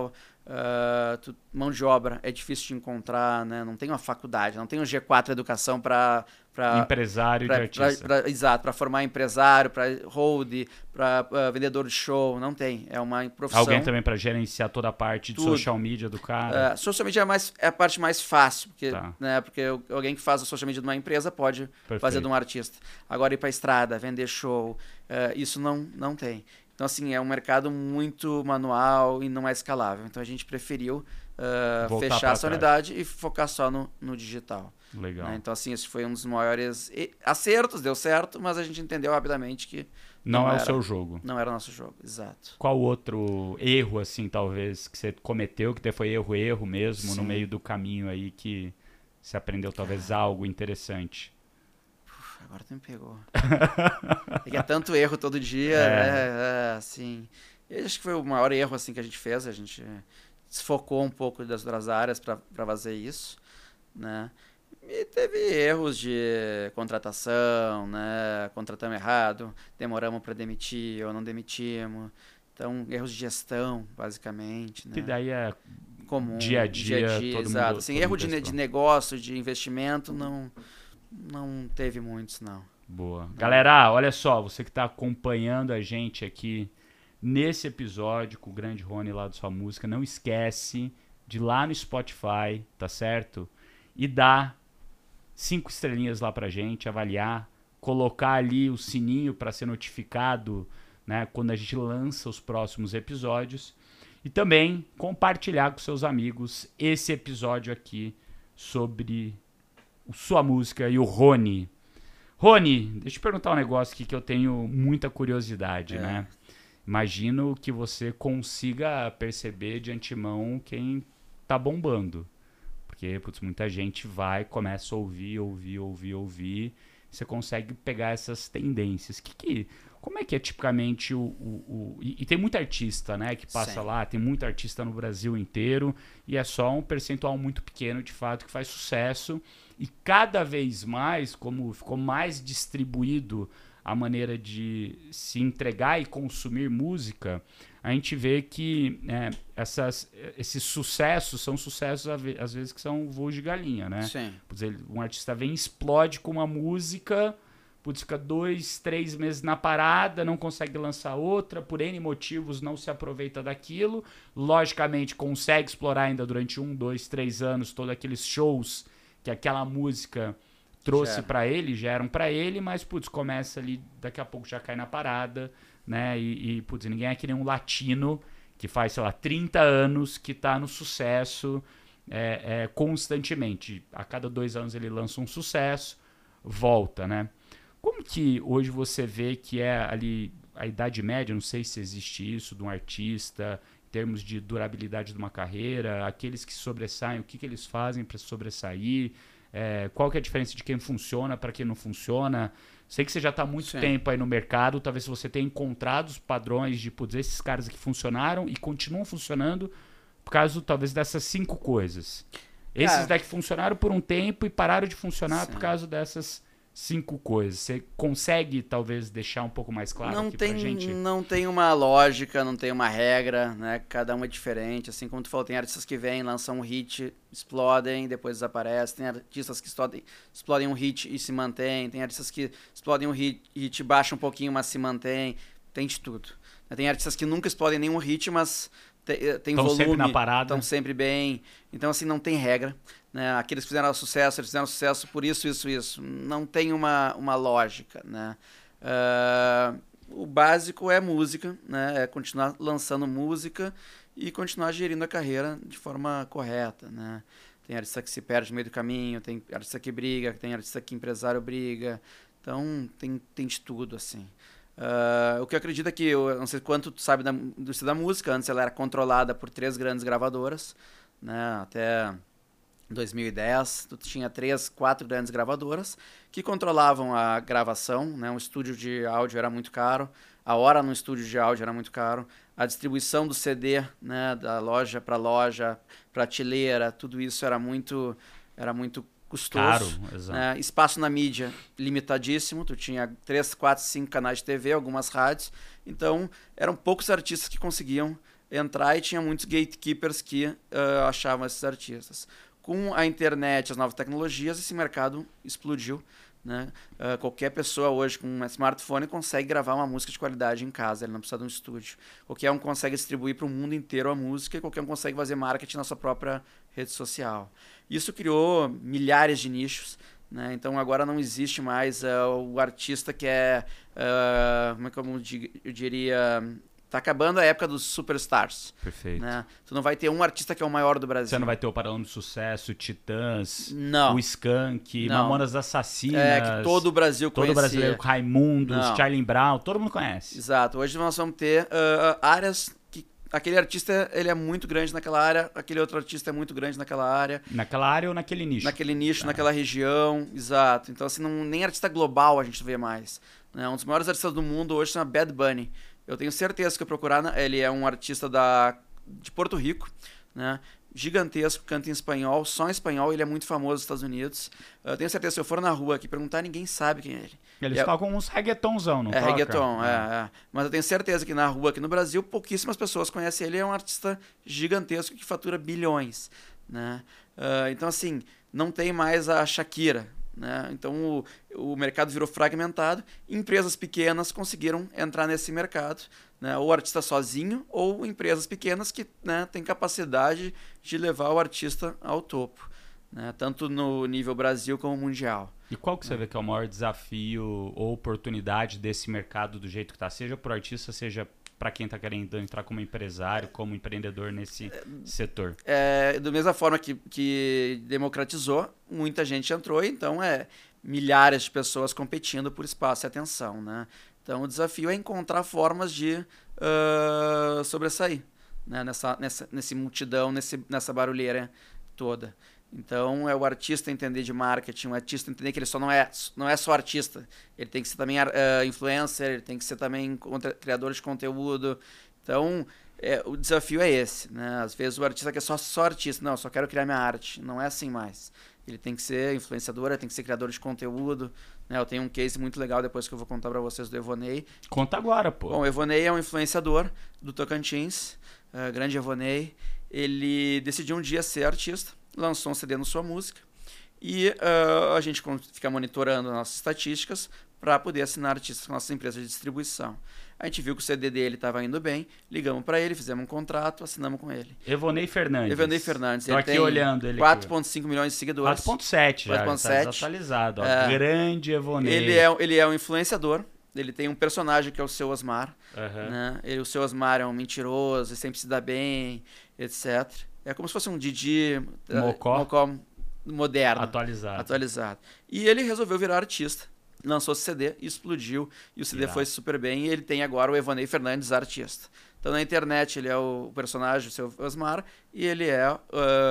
Uh, tu, mão de obra é difícil de encontrar, né? Não tem uma faculdade, não tem um G quatro Educação para empresário pra, de artista. Pra, pra, exato, para formar empresário, para hold, para uh, vendedor de show, não tem. É uma profissão. Alguém também para gerenciar toda a parte tudo. de social media do cara. Uh, social media é, mais, é a parte mais fácil, porque, tá. né, porque alguém que faz a social media de uma empresa pode Perfeito. Fazer de um artista. Agora ir para a estrada, vender show, uh, isso não, não tem. Então, assim, é um mercado muito manual e não é escalável. Então, a gente preferiu uh, fechar essa unidade e focar só no, no digital. Legal. Né? Então, assim, esse foi um dos maiores acertos, deu certo, mas a gente entendeu rapidamente que não, não é era, o seu jogo. Não era o nosso jogo, exato. Qual outro erro, assim, talvez, que você cometeu, que foi erro, erro mesmo, Sim. no meio do caminho aí, que você aprendeu talvez ah. algo interessante? Agora tu me pegou. É que é tanto erro todo dia, é. né? É, assim. Eu acho que foi o maior erro assim, que a gente fez. A gente desfocou um pouco das outras áreas para fazer isso, né? E teve erros de contratação, né? Contratamos errado, demoramos para demitir ou não demitimos. Então, erros de gestão, basicamente. Né? Que daí é comum, dia a dia, dia, a dia todo exato. Mundo, assim, todo erro mundo de, de negócio, de investimento, não, não teve muitos, não. Boa. Não. Galera, olha só, você que está acompanhando a gente aqui nesse episódio com o grande Rony lá do Sua Música, não esquece de ir lá no Spotify, tá certo? E dar cinco estrelinhas lá pra gente, avaliar, colocar ali o sininho para ser notificado, né, quando a gente lança os próximos episódios. E também compartilhar com seus amigos esse episódio aqui sobre Sua Música e o Rony. Rony, deixa eu te perguntar um negócio aqui que eu tenho muita curiosidade, é. né? Imagino que você consiga perceber de antemão quem tá bombando. Porque, putz, muita gente vai, começa a ouvir, ouvir, ouvir, ouvir. Você consegue pegar essas tendências. Que que, como é que é tipicamente o... o, o e, e tem muito artista, né, que passa Sim. lá. Tem muito artista no Brasil inteiro. E é só um percentual muito pequeno, de fato, que faz sucesso. E cada vez mais, como ficou mais distribuído a maneira de se entregar e consumir música, a gente vê que é, essas, esses sucessos são sucessos, às vezes, que são voos de galinha, né? Sim. Um artista vem, explode com uma música, putz, fica dois, três meses na parada, não consegue lançar outra, por N motivos não se aproveita daquilo, logicamente consegue explorar ainda durante um, dois, três anos todos aqueles shows que aquela música trouxe para ele, geram para ele, mas, putz, começa ali, daqui a pouco já cai na parada, né, e, e putz, ninguém é que nem um latino que faz, sei lá, trinta anos, que tá no sucesso é, é, constantemente. A cada dois anos ele lança um sucesso, volta, né? Como que hoje você vê que é ali a idade média, não sei se existe isso, de um artista, em termos de durabilidade de uma carreira, aqueles que sobressaem, o que, que eles fazem para sobressair? É, qual que é a diferença de quem funciona para quem não funciona? Sei que você já está há muito Sim. tempo aí no mercado, talvez você tenha encontrado os padrões de, putz, esses caras aqui funcionaram e continuam funcionando por causa, talvez, dessas cinco coisas. Esses é. daqui funcionaram por um tempo e pararam de funcionar Sim. por causa dessas cinco coisas. Você consegue, talvez, deixar um pouco mais claro não aqui tem, pra gente? Não tem uma lógica, não tem uma regra, né? Cada um é diferente. Assim como tu falou, tem artistas que vêm, lançam um hit, explodem, depois desaparecem. Tem artistas que explodem, explodem um hit e se mantêm. Tem artistas que explodem um hit, hit baixa um pouquinho, mas se mantém. Tem de tudo. Tem artistas que nunca explodem nenhum hit, mas tem, tem volume. Estão sempre na parada. Estão sempre bem. Então, assim, não tem regra. Né? Aqueles que fizeram sucesso, eles fizeram sucesso por isso, isso, isso. Não tem uma, uma lógica, né? Uh, o básico é música, né? É continuar lançando música e continuar gerindo a carreira de forma correta, né? Tem artista que se perde no meio do caminho, tem artista que briga, tem artista que empresário briga. Então, tem, tem de tudo, assim. Uh, o que eu acredito é que, eu não sei quanto tu sabe da indústria da música, antes ela era controlada por três grandes gravadoras, né? Até dois mil e dez, tu tinha três, quatro grandes gravadoras que controlavam a gravação, né? Um estúdio de áudio era muito caro, a hora no estúdio de áudio era muito caro, a distribuição do C D, né? Da loja para loja, prateleira, tudo isso era muito, era muito custoso. Caro, exato. Né? Espaço na mídia limitadíssimo, tu tinha três, quatro, cinco canais de T V, algumas rádios, então eram poucos artistas que conseguiam entrar e tinha muitos gatekeepers que uh, achavam esses artistas. Com a internet, as novas tecnologias, esse mercado explodiu. Né? Uh, qualquer pessoa hoje com um smartphone consegue gravar uma música de qualidade em casa, ele não precisa de um estúdio. Qualquer um consegue distribuir para o mundo inteiro a música e qualquer um consegue fazer marketing na sua própria rede social. Isso criou milhares de nichos, né? Então agora não existe mais uh, o artista que é, uh, como é que eu, eu diria... Tá acabando a época dos superstars. Perfeito. Né? Tu não vai ter um artista que é o maior do Brasil. Você não vai ter o Paralama do Sucesso, Titãs, não. o Skank, não. Mamonas Assassinas. É, que todo o Brasil conhecia. Todo brasileiro, Raimundos, Charlie Brown, todo mundo conhece. Exato. Hoje nós vamos ter uh, áreas que aquele artista ele é muito grande naquela área, aquele outro artista é muito grande naquela área. Naquela área ou naquele nicho? Naquele nicho, ah. naquela região, exato. Então assim, não, nem artista global a gente vê mais. Né? Um dos maiores artistas do mundo hoje chama Bad Bunny. Eu tenho certeza que eu procurar, ele é um artista da, de Porto Rico, né? Gigantesco, canta em espanhol, só em espanhol, ele é muito famoso nos Estados Unidos. Eu tenho certeza que se eu for na rua aqui perguntar, ninguém sabe quem é ele. Eles é, tocam uns reggaetonzão, não É toca? reggaeton, é. É, é. Mas eu tenho certeza que na rua aqui no Brasil, pouquíssimas pessoas conhecem ele, é um artista gigantesco que fatura bilhões, né? Uh, então assim, não tem mais a Shakira, né? Então o, o mercado virou fragmentado, empresas pequenas conseguiram entrar nesse mercado, né? Ou artista sozinho ou empresas pequenas que, né, têm capacidade de levar o artista ao topo, né? Tanto no nível Brasil como mundial. E qual que você é. vê que é o maior desafio ou oportunidade desse mercado do jeito que está, seja para o artista, seja para quem está querendo entrar como empresário, como empreendedor nesse é, setor? É, da mesma forma que, que democratizou, muita gente entrou, então é milhares de pessoas competindo por espaço e atenção, né? Então o desafio é encontrar formas de uh, sobressair, né? nessa, nessa nesse multidão, nesse, nessa barulheira toda. Então é o artista entender de marketing, o artista entender que ele só não é, não é só artista, ele tem que ser também uh, influencer, ele tem que ser também criador de conteúdo. Então é, o desafio é esse, né? Às vezes o artista quer só, só artista, não, eu só quero criar minha arte, não é assim mais. Ele tem que ser influenciador, ele tem que ser criador de conteúdo, né? Eu tenho um case muito legal depois que eu vou contar para vocês do Evonei. Conta agora, pô. Bom, o Evonei é um influenciador do Tocantins, uh, grande Evonei. Ele decidiu um dia ser artista, lançou um C D na sua música e uh, a gente fica monitorando as nossas estatísticas para poder assinar artistas com nossas empresas de distribuição. A gente viu que o C D dele estava indo bem, ligamos para ele, fizemos um contrato, assinamos com ele. Evonei Fernandes. Evonei Fernandes. Estou aqui olhando ele. quatro vírgula cinco milhões de seguidores. quatro vírgula sete já, quatro vírgula sete. Tá desatualizado. Ó. É, grande Evonei. Ele é, ele é um influenciador. Ele tem um personagem que é o Seu Osmar. Uhum. Né? Ele, o Seu Osmar é um mentiroso, sempre se dá bem, etcétera. É como se fosse um Didi Mocó, uh, Mocó moderno. Atualizado. Atualizado. E ele resolveu virar artista. Lançou esse C D e explodiu. E o C D Irado. Foi super bem. E ele tem agora o Evonei Fernandes, artista. Então na internet ele é o personagem, o Seu Osmar. E ele é uh,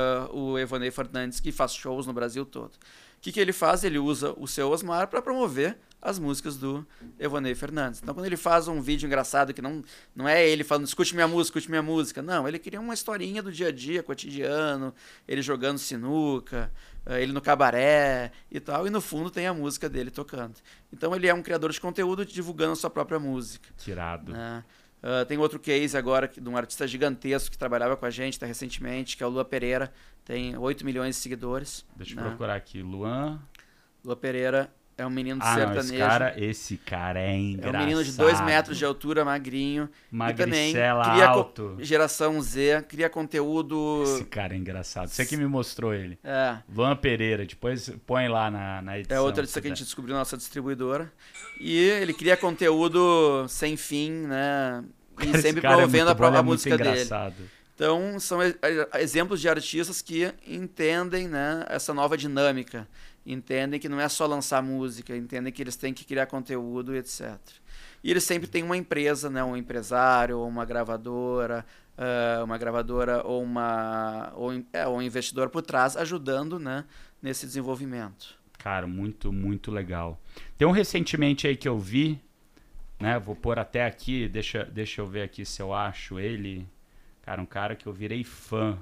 o Evonei Fernandes, que faz shows no Brasil todo. O que, que ele faz? Ele usa o Seu Osmar para promover as músicas do Evonei Fernandes. Então, quando ele faz um vídeo engraçado, que não, não é ele falando, escute minha música, escute minha música. Não, ele cria uma historinha do dia a dia, cotidiano, ele jogando sinuca, ele no cabaré e tal, e no fundo tem a música dele tocando. Então, ele é um criador de conteúdo divulgando a sua própria música. Tirado. Né? Uh, tem outro case agora de um artista gigantesco que trabalhava com a gente tá, recentemente, que é o Lua Pereira, tem oito milhões de seguidores. Deixa eu né? procurar aqui, Luan... Lua Pereira é um menino de ah, sertanejo. Não, esse, cara, esse cara é engraçado. É um menino de dois metros de altura, magrinho. Magricela, e também cria alto. Geração Z, cria conteúdo... Esse cara é engraçado. Você que me mostrou ele. É. Luan Pereira, depois põe lá na, na edição. É outro artista que a gente descobriu na nossa distribuidora. E ele cria conteúdo sem fim, né? E cara, sempre promovendo é a, a música dele. Então, são exemplos de artistas que entendem, né, essa nova dinâmica. Entendem que não é só lançar música, entendem que eles têm que criar conteúdo, etcétera. E eles sempre têm uma empresa, né, um empresário, ou uma gravadora, uh, uma gravadora ou, uma, ou, é, ou um investidor por trás, ajudando, né, nesse desenvolvimento. Cara, muito, muito legal. Tem um recentemente aí que eu vi, né, vou pôr até aqui, deixa, deixa eu ver aqui se eu acho ele. Cara, um cara que eu virei fã.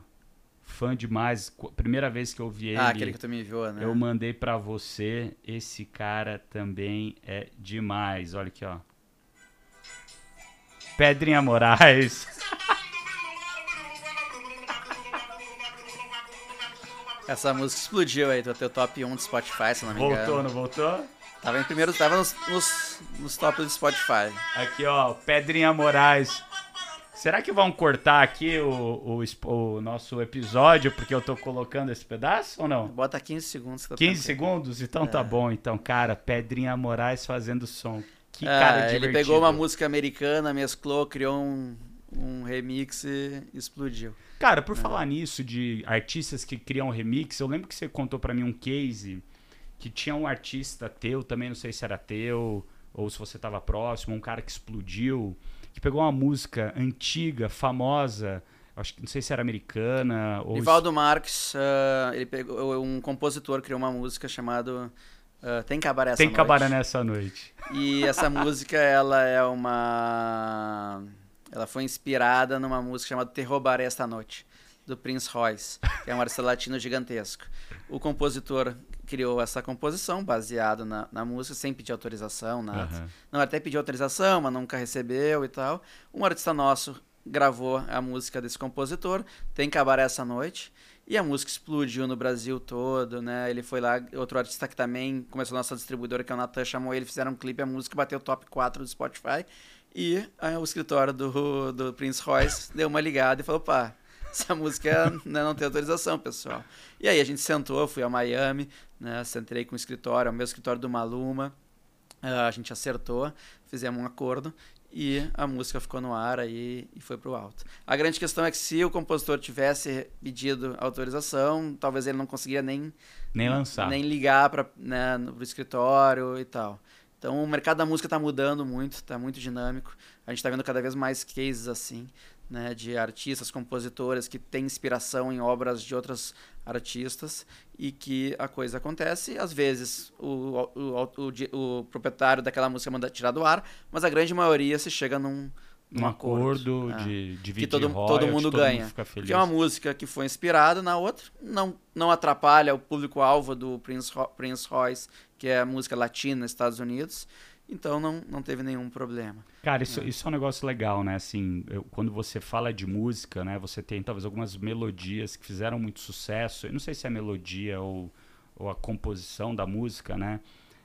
Fã demais. Primeira vez que eu vi ele. Ah, aquele que tu me enviou, né? Eu mandei pra você. Esse cara também é demais. Olha aqui, ó. Pedrinha Moraes. Essa música explodiu aí, do teu top um do Spotify, se não me engano. Voltou, não voltou? Tava em primeiro, tava nos, nos, nos tops do Spotify. Aqui, ó, Pedrinha Moraes. Será que vão cortar aqui o, o, o nosso episódio porque eu tô colocando esse pedaço ou não? Bota quinze segundos. Que quinze segundos? Então é. Tá bom. Então, cara, Pedrinha Moraes fazendo som. Que é, cara divertido. Ele pegou uma música americana, mesclou, criou um, um remix e explodiu. Cara, por é. falar nisso de artistas que criam remix, eu lembro que você contou pra mim um case que tinha um artista teu, também não sei se era teu ou se você tava próximo, um cara que explodiu, que pegou uma música antiga, famosa, acho que não sei se era americana ou... Nivaldo Marques, uh, ele pegou, um compositor criou uma música chamada uh, Tem Cabaré Essa Tem Noite. Tem Cabaré Nessa Noite. E essa música, ela é uma... Ela foi inspirada numa música chamada Te Roubaré Esta Noite, do Prince Royce, que é um artista latino gigantesco. O compositor criou essa composição baseado na, na música, sem pedir autorização, nada. Uhum. Não, até pediu autorização, mas nunca recebeu e tal. Um artista nosso gravou a música desse compositor, Tem Cabaré Essa Noite, e a música explodiu no Brasil todo, né? Ele foi lá, outro artista que também começou a nossa distribuidora, que é o Natan, chamou ele, fizeram um clipe, a música bateu top quatro do Spotify, e aí, o escritório do, do Prince Royce deu uma ligada e falou, pá, essa música né, não tem autorização, pessoal. E aí a gente sentou, fui a Miami, né, sentei com o escritório, o meu escritório do Maluma, uh, a gente acertou, fizemos um acordo e a música ficou no ar aí e foi pro alto. A grande questão é que se o compositor tivesse pedido autorização, talvez ele não conseguiria nem, nem lançar, nem ligar para né, pro escritório e tal. Então o mercado da música está mudando muito, está muito dinâmico. A gente está vendo cada vez mais cases assim, né, de artistas, compositores que têm inspiração em obras de outros artistas e que a coisa acontece. Às vezes o, o, o, o proprietário daquela música manda tirar do ar, mas a grande maioria se chega num, num um acordo, acordo de dividir que todo, royalties, todo mundo todo ganha. Mundo fica feliz. Que é uma música que foi inspirada na outra, não, não atrapalha o público-alvo do Prince, Prince Royce, que é a música latina nos Estados Unidos. Então não, não teve nenhum problema. Cara, isso é. isso é um negócio legal, né? Assim, eu, quando você fala de música, né? Você tem talvez algumas melodias que fizeram muito sucesso. Eu não sei se é a melodia ou, ou a composição da música, né?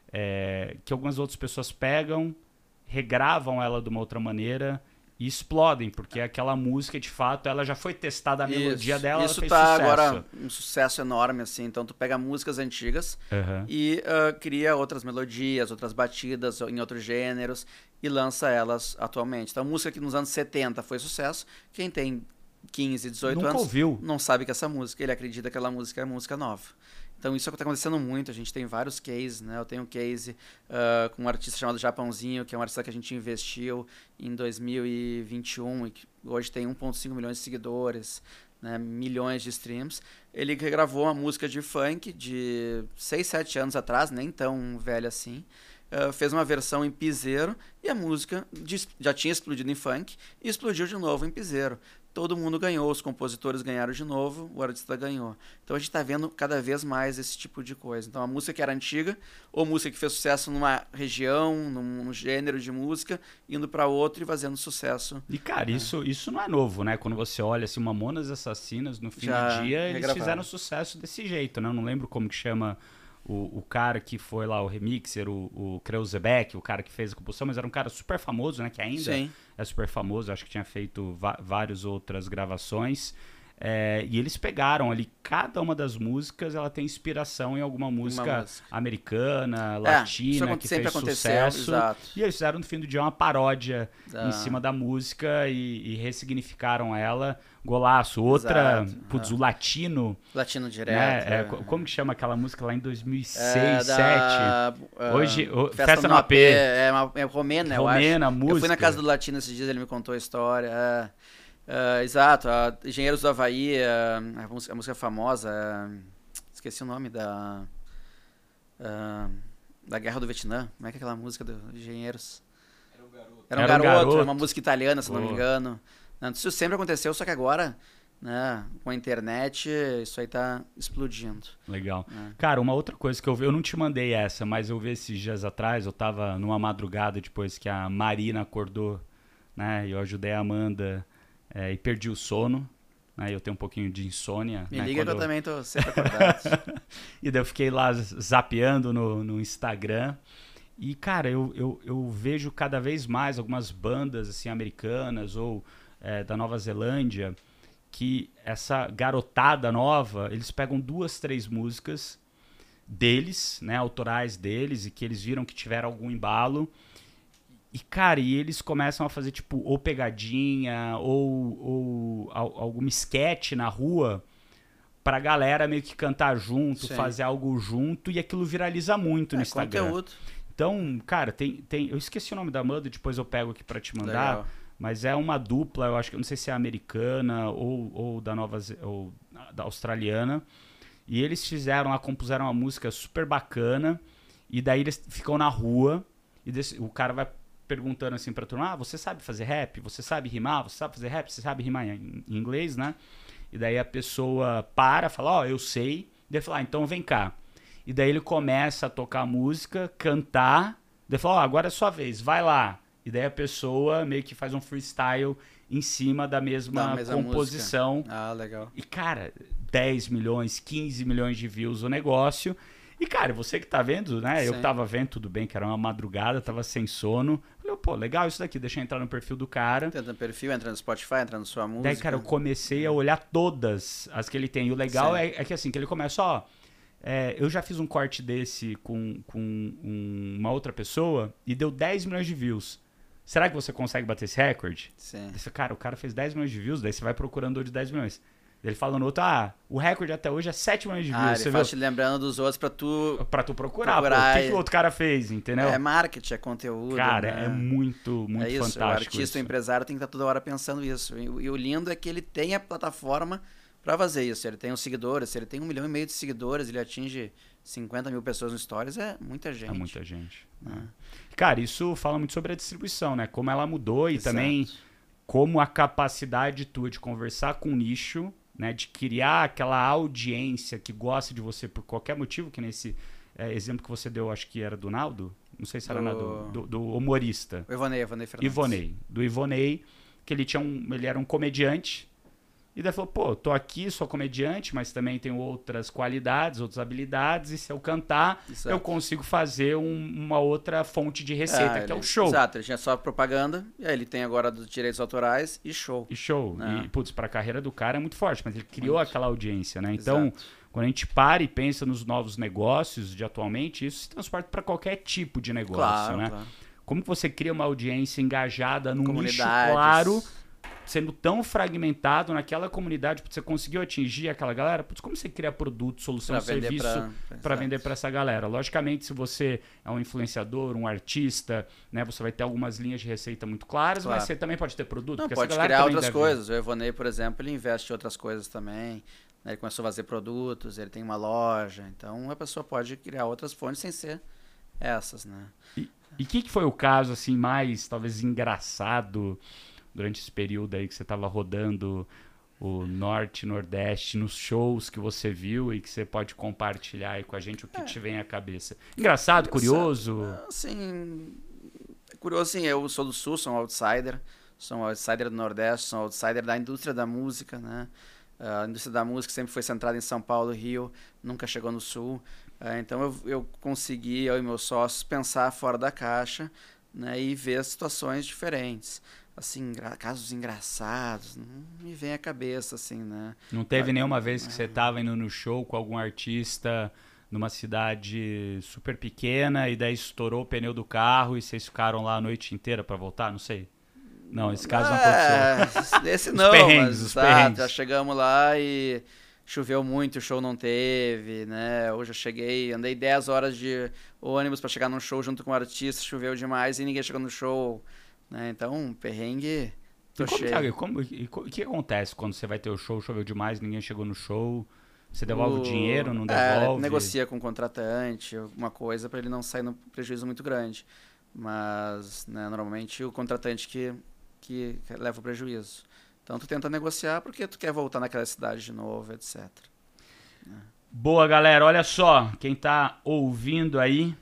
É, que algumas outras pessoas pegam, regravam ela de uma outra maneira e explodem, porque aquela música, de fato, ela já foi testada, a isso, melodia dela, isso ela fez tá sucesso. Agora um sucesso enorme, assim. Então tu pega músicas antigas uhum. e uh, cria outras melodias, outras batidas em outros gêneros e lança elas atualmente. Então música que nos anos setenta foi sucesso, quem tem quinze, dezoito Nunca anos ouviu. Não sabe que essa música, ele acredita que aquela música é música nova. Então isso está acontecendo muito, a gente tem vários cases, né? Eu tenho um case uh, com um artista chamado Japãozinho, que é um artista que a gente investiu em dois mil e vinte e um e que hoje tem um vírgula cinco milhões de seguidores, né? Milhões de streams. Ele gravou uma música de funk de seis, sete anos atrás, nem tão velha assim. Uh, fez uma versão em piseiro e a música de, já tinha explodido em funk e explodiu de novo em piseiro. Todo mundo ganhou, os compositores ganharam de novo, o artista ganhou. Então a gente está vendo cada vez mais esse tipo de coisa. Então a música que era antiga, ou música que fez sucesso numa região, num, num gênero de música, indo para outro e fazendo sucesso. E cara, é. isso, isso não é novo, né? Quando você olha assim, Mamonas Assassinas, no fim Já do dia, eles regravaram. fizeram sucesso desse jeito, né? Eu não lembro como que chama o, o cara que foi lá, o remixer, o, o Kreuzebeck, o cara que fez a composição, mas era um cara super famoso, né? Que ainda Sim. é super famoso, acho que tinha feito várias outras gravações. É, e eles pegaram ali, cada uma das músicas, ela tem inspiração em alguma música, música. americana, latina, é, que fez sucesso. Exato. E eles fizeram no fim do dia uma paródia ah. em cima da música e, e ressignificaram ela. Golaço. Outra, putz, ah. o Latino. Latino Direto. Né? É, é. Como que chama aquela música lá em dois mil e seis, dois mil e sete? Uh, Hoje, o, Festa, Festa no A P. É, é, é romena, eu acho. Romena, música. Eu fui na casa do Latino esses dias, ele me contou a história. É. Uh, exato, a Engenheiros do Havaí, uh, a, música, a música famosa, uh, esqueci o nome da uh, da Guerra do Vietnã. Como é que é aquela música dos Engenheiros? Era um garoto. Era um, Era um garoto, garoto, é uma música italiana, se oh. não me engano. Isso sempre aconteceu, só que agora, né, com a internet, isso aí tá explodindo. Legal. É. Cara, uma outra coisa que eu vi, eu não te mandei essa, mas eu vi esses dias atrás, eu tava numa madrugada depois que a Marina acordou, né, e eu ajudei a Amanda... É, e perdi o sono. Né? Eu tenho um pouquinho de insônia. Me né? liga Quando que eu também tô sempre acordado. E daí eu fiquei lá zapeando no, no Instagram. E, cara, eu, eu, eu vejo cada vez mais algumas bandas assim, americanas ou é, da Nova Zelândia que essa garotada nova, eles pegam duas, três músicas deles, né, autorais deles, e que eles viram que tiveram algum embalo. E, cara, e eles começam a fazer, tipo, ou pegadinha, ou, ou algum sketch na rua pra galera meio que cantar junto, Sim. fazer algo junto, e aquilo viraliza muito é, no Instagram. Conteúdo. Então, cara, tem, tem... Eu esqueci o nome da banda, depois eu pego aqui pra te mandar. Legal. Mas é uma dupla, eu acho que... Eu não sei se é americana ou, ou da Nova... ou da australiana. E eles fizeram lá, compuseram uma música super bacana. E daí eles ficam na rua. E desse, o cara vai perguntando assim pra turma: ah, você sabe fazer rap? Você sabe rimar? Você sabe fazer rap? Você sabe rimar em, em inglês, né? E daí a pessoa para, fala: ó, oh, eu sei. E daí fala: ah, então vem cá. E daí ele começa a tocar a música, cantar. Daí fala: ó, oh, agora é sua vez, vai lá. E daí a pessoa meio que faz um freestyle em cima da mesma, da mesma composição. Música. Ah, legal. E, cara, dez milhões, quinze milhões de views o negócio. E, cara, você que tá vendo, né? Sim. Eu tava vendo, tudo bem, que era uma madrugada, tava sem sono. Falei, pô, legal isso daqui, deixa eu entrar no perfil do cara. Entra no perfil, entra no Spotify, entra na sua música. Daí, cara, eu comecei a olhar todas as que ele tem. E o legal é, é que, assim, que ele começa, ó... É, eu já fiz um corte desse com, com um, uma outra pessoa e deu dez milhões de views. Será que você consegue bater esse recorde? Sim. Disse, cara, o cara fez dez milhões de views, daí você vai procurando o de dez milhões. Ele fala no outro: ah, o recorde até hoje é sete milhões de views. Ah, você ele faz te lembrando dos outros pra tu... Pra tu procurar, procurar pô, o que, que o outro cara fez, entendeu? É marketing, é conteúdo. Cara, né? é muito, muito é isso, fantástico. O artista, isso. o empresário tem que estar toda hora pensando isso. E, e o lindo é que ele tem a plataforma pra fazer isso. Ele tem os seguidores, se ele tem um milhão e meio de seguidores, ele atinge cinquenta mil pessoas no Stories, é muita gente. É muita gente. Né? Cara, isso fala muito sobre a distribuição, né? Como ela mudou e Exato. Também como a capacidade tua de conversar com o nicho, né? De criar aquela audiência que gosta de você por qualquer motivo, que nesse é, exemplo que você deu, acho que era do Naldo, não sei se era do, Naldo, do, do humorista. O Ivonei, Ivonei Fernandes. Ivonei, do Ivonei, que ele, tinha um, ele era um comediante. E daí falou, pô, tô aqui, sou comediante, mas também tenho outras qualidades, outras habilidades, e se eu cantar, Exato. Eu consigo fazer um, uma outra fonte de receita, é, que ele, é o show. Exato, ele tinha só propaganda, e aí ele tem agora dos direitos autorais e show. E show. É. E, putz, pra carreira do cara é muito forte, mas ele criou muito. Aquela audiência, né? Então, Exato. Quando a gente para e pensa nos novos negócios de atualmente, isso se transporta para qualquer tipo de negócio, claro, né? Claro. Como que você cria uma audiência engajada num nicho claro, sendo tão fragmentado naquela comunidade, porque você conseguiu atingir aquela galera, putz, como você cria produto, solução, pra serviço para vender para essa galera? Logicamente, se você é um influenciador, um artista, né, você vai ter algumas linhas de receita muito claras, claro. Mas você também pode ter produto. Não, porque pode essa criar outras deve... coisas. O Ivonei, por exemplo, ele investe em outras coisas também. Né? Ele começou a fazer produtos, ele tem uma loja. Então, a pessoa pode criar outras fontes sem ser essas, né? E o que, que foi o caso assim mais, talvez, engraçado durante esse período aí que você estava rodando o Norte, Nordeste, nos shows que você viu e que você pode compartilhar aí com a gente o que é. te vem à cabeça? Engraçado, Engraçado. curioso? Assim, curioso, sim. Eu sou do Sul, sou um outsider. Sou um outsider do Nordeste, sou um outsider da indústria da música, né? A indústria da música sempre foi centrada em São Paulo e Rio, nunca chegou no Sul. Então eu, eu consegui, eu e meus sócios, pensar fora da caixa, né, e ver situações diferentes. Assim, engra- casos engraçados, não me vem à cabeça, assim, né? Não teve ah, nenhuma vez que é. você estava indo no show com algum artista numa cidade super pequena e daí estourou o pneu do carro e vocês ficaram lá a noite inteira para voltar? Não sei. Não, esse caso não aconteceu. É, esse não, perrengues, mas os tá, já chegamos lá e choveu muito, o show não teve, né? Hoje eu cheguei, andei dez horas de ônibus para chegar num show junto com o artista, choveu demais e ninguém chegou no show, né? Então, um perrengue, tô e como, cheio. Que, como, e, o que acontece quando você vai ter o show, choveu demais, ninguém chegou no show? Você devolve o, o dinheiro, não devolve? É, negocia com o contratante, alguma coisa para ele não sair no prejuízo muito grande. Mas, né, normalmente o contratante que que leva o prejuízo. Então, tu tenta negociar porque tu quer voltar naquela cidade de novo, etcétera. Boa, galera. Olha só, quem tá ouvindo aí,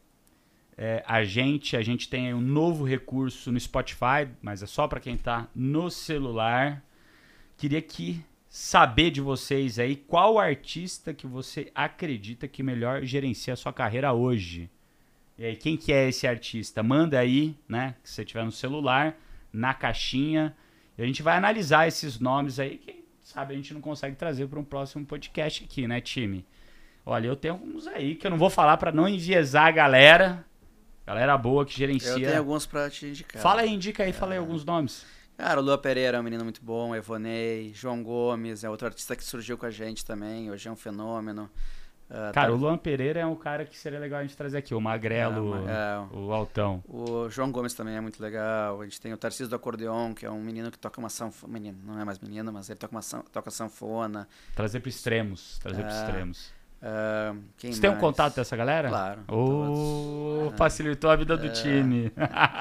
é, a gente, a gente tem um novo recurso no Spotify, mas é só para quem tá no celular. Queria que saber de vocês aí qual artista que você acredita que melhor gerencia a sua carreira hoje. E aí, quem que é esse artista? Manda aí, né, que você tiver no celular, na caixinha, e a gente vai analisar esses nomes aí, quem sabe a gente não consegue trazer para um próximo podcast aqui, né, time? Olha, eu tenho alguns aí que eu não vou falar para não enviesar a galera, galera boa que gerencia. Eu tenho alguns para te indicar. Fala aí, indica aí, é... fala aí alguns nomes. Cara, o Lua Pereira é um menino muito bom, Evonei, João Gomes é outro artista que surgiu com a gente também, hoje é um fenômeno. Uh, cara, tá... o Luan Pereira é um cara que seria legal a gente trazer aqui, o Magrelo, é, é, o Altão. O João Gomes também é muito legal, a gente tem o Tarcísio do Acordeon, que é um menino que toca uma sanfona, menino, não é mais menino, mas ele toca, uma san... toca sanfona. Trazer para extremos, trazer uh, para extremos. Uh, quem Você mais? tem um contato dessa galera? Claro. Oh, todos. Facilitou a vida do uh, time.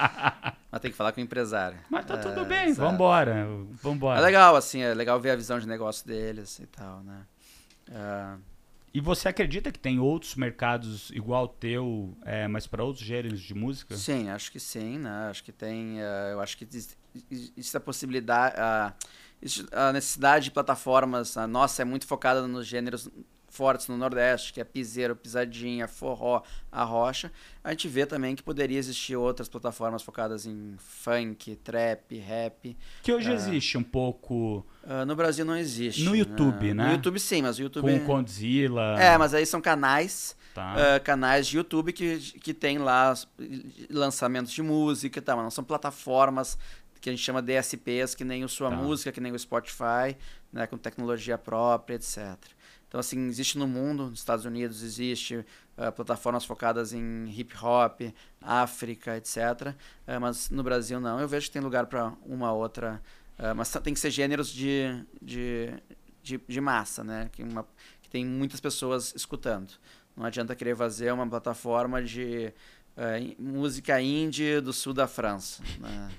Mas tem que falar com o empresário. Mas tá tudo uh, bem, exato. vambora, vambora. É legal, assim, é legal ver a visão de negócio deles e tal, né? Uh, e você acredita que tem outros mercados igual o teu, é, mas para outros gêneros de música? Sim, acho que sim, né? Acho que tem, uh, eu acho que existe a possibilidade, uh, existe a necessidade de plataformas, a nossa é muito focada nos gêneros fortes no Nordeste, que é piseiro, pisadinha, forró, a rocha. A gente vê também que poderia existir outras plataformas focadas em funk, trap, rap. Que hoje uh, existe um pouco... Uh, no Brasil não existe. No YouTube, né? né? No YouTube sim, mas o YouTube... Com o Condzilla... É, mas aí são canais... Tá. Uh, canais de YouTube que, que tem lá lançamentos de música e tal, mas não são plataformas que a gente chama de D S Ps, que nem o Sua tá. Música, que nem o Spotify, né, com tecnologia própria, etcétera. Então, assim, existe no mundo, nos Estados Unidos existe uh, plataformas focadas em hip hop, África, etcétera. Uh, mas no Brasil não. Eu vejo que tem lugar para uma outra, uh, mas tem que ser gêneros de, de, de, de massa, né? Que, uma, que tem muitas pessoas escutando. Não adianta querer fazer uma plataforma de uh, música indie do sul da França, né?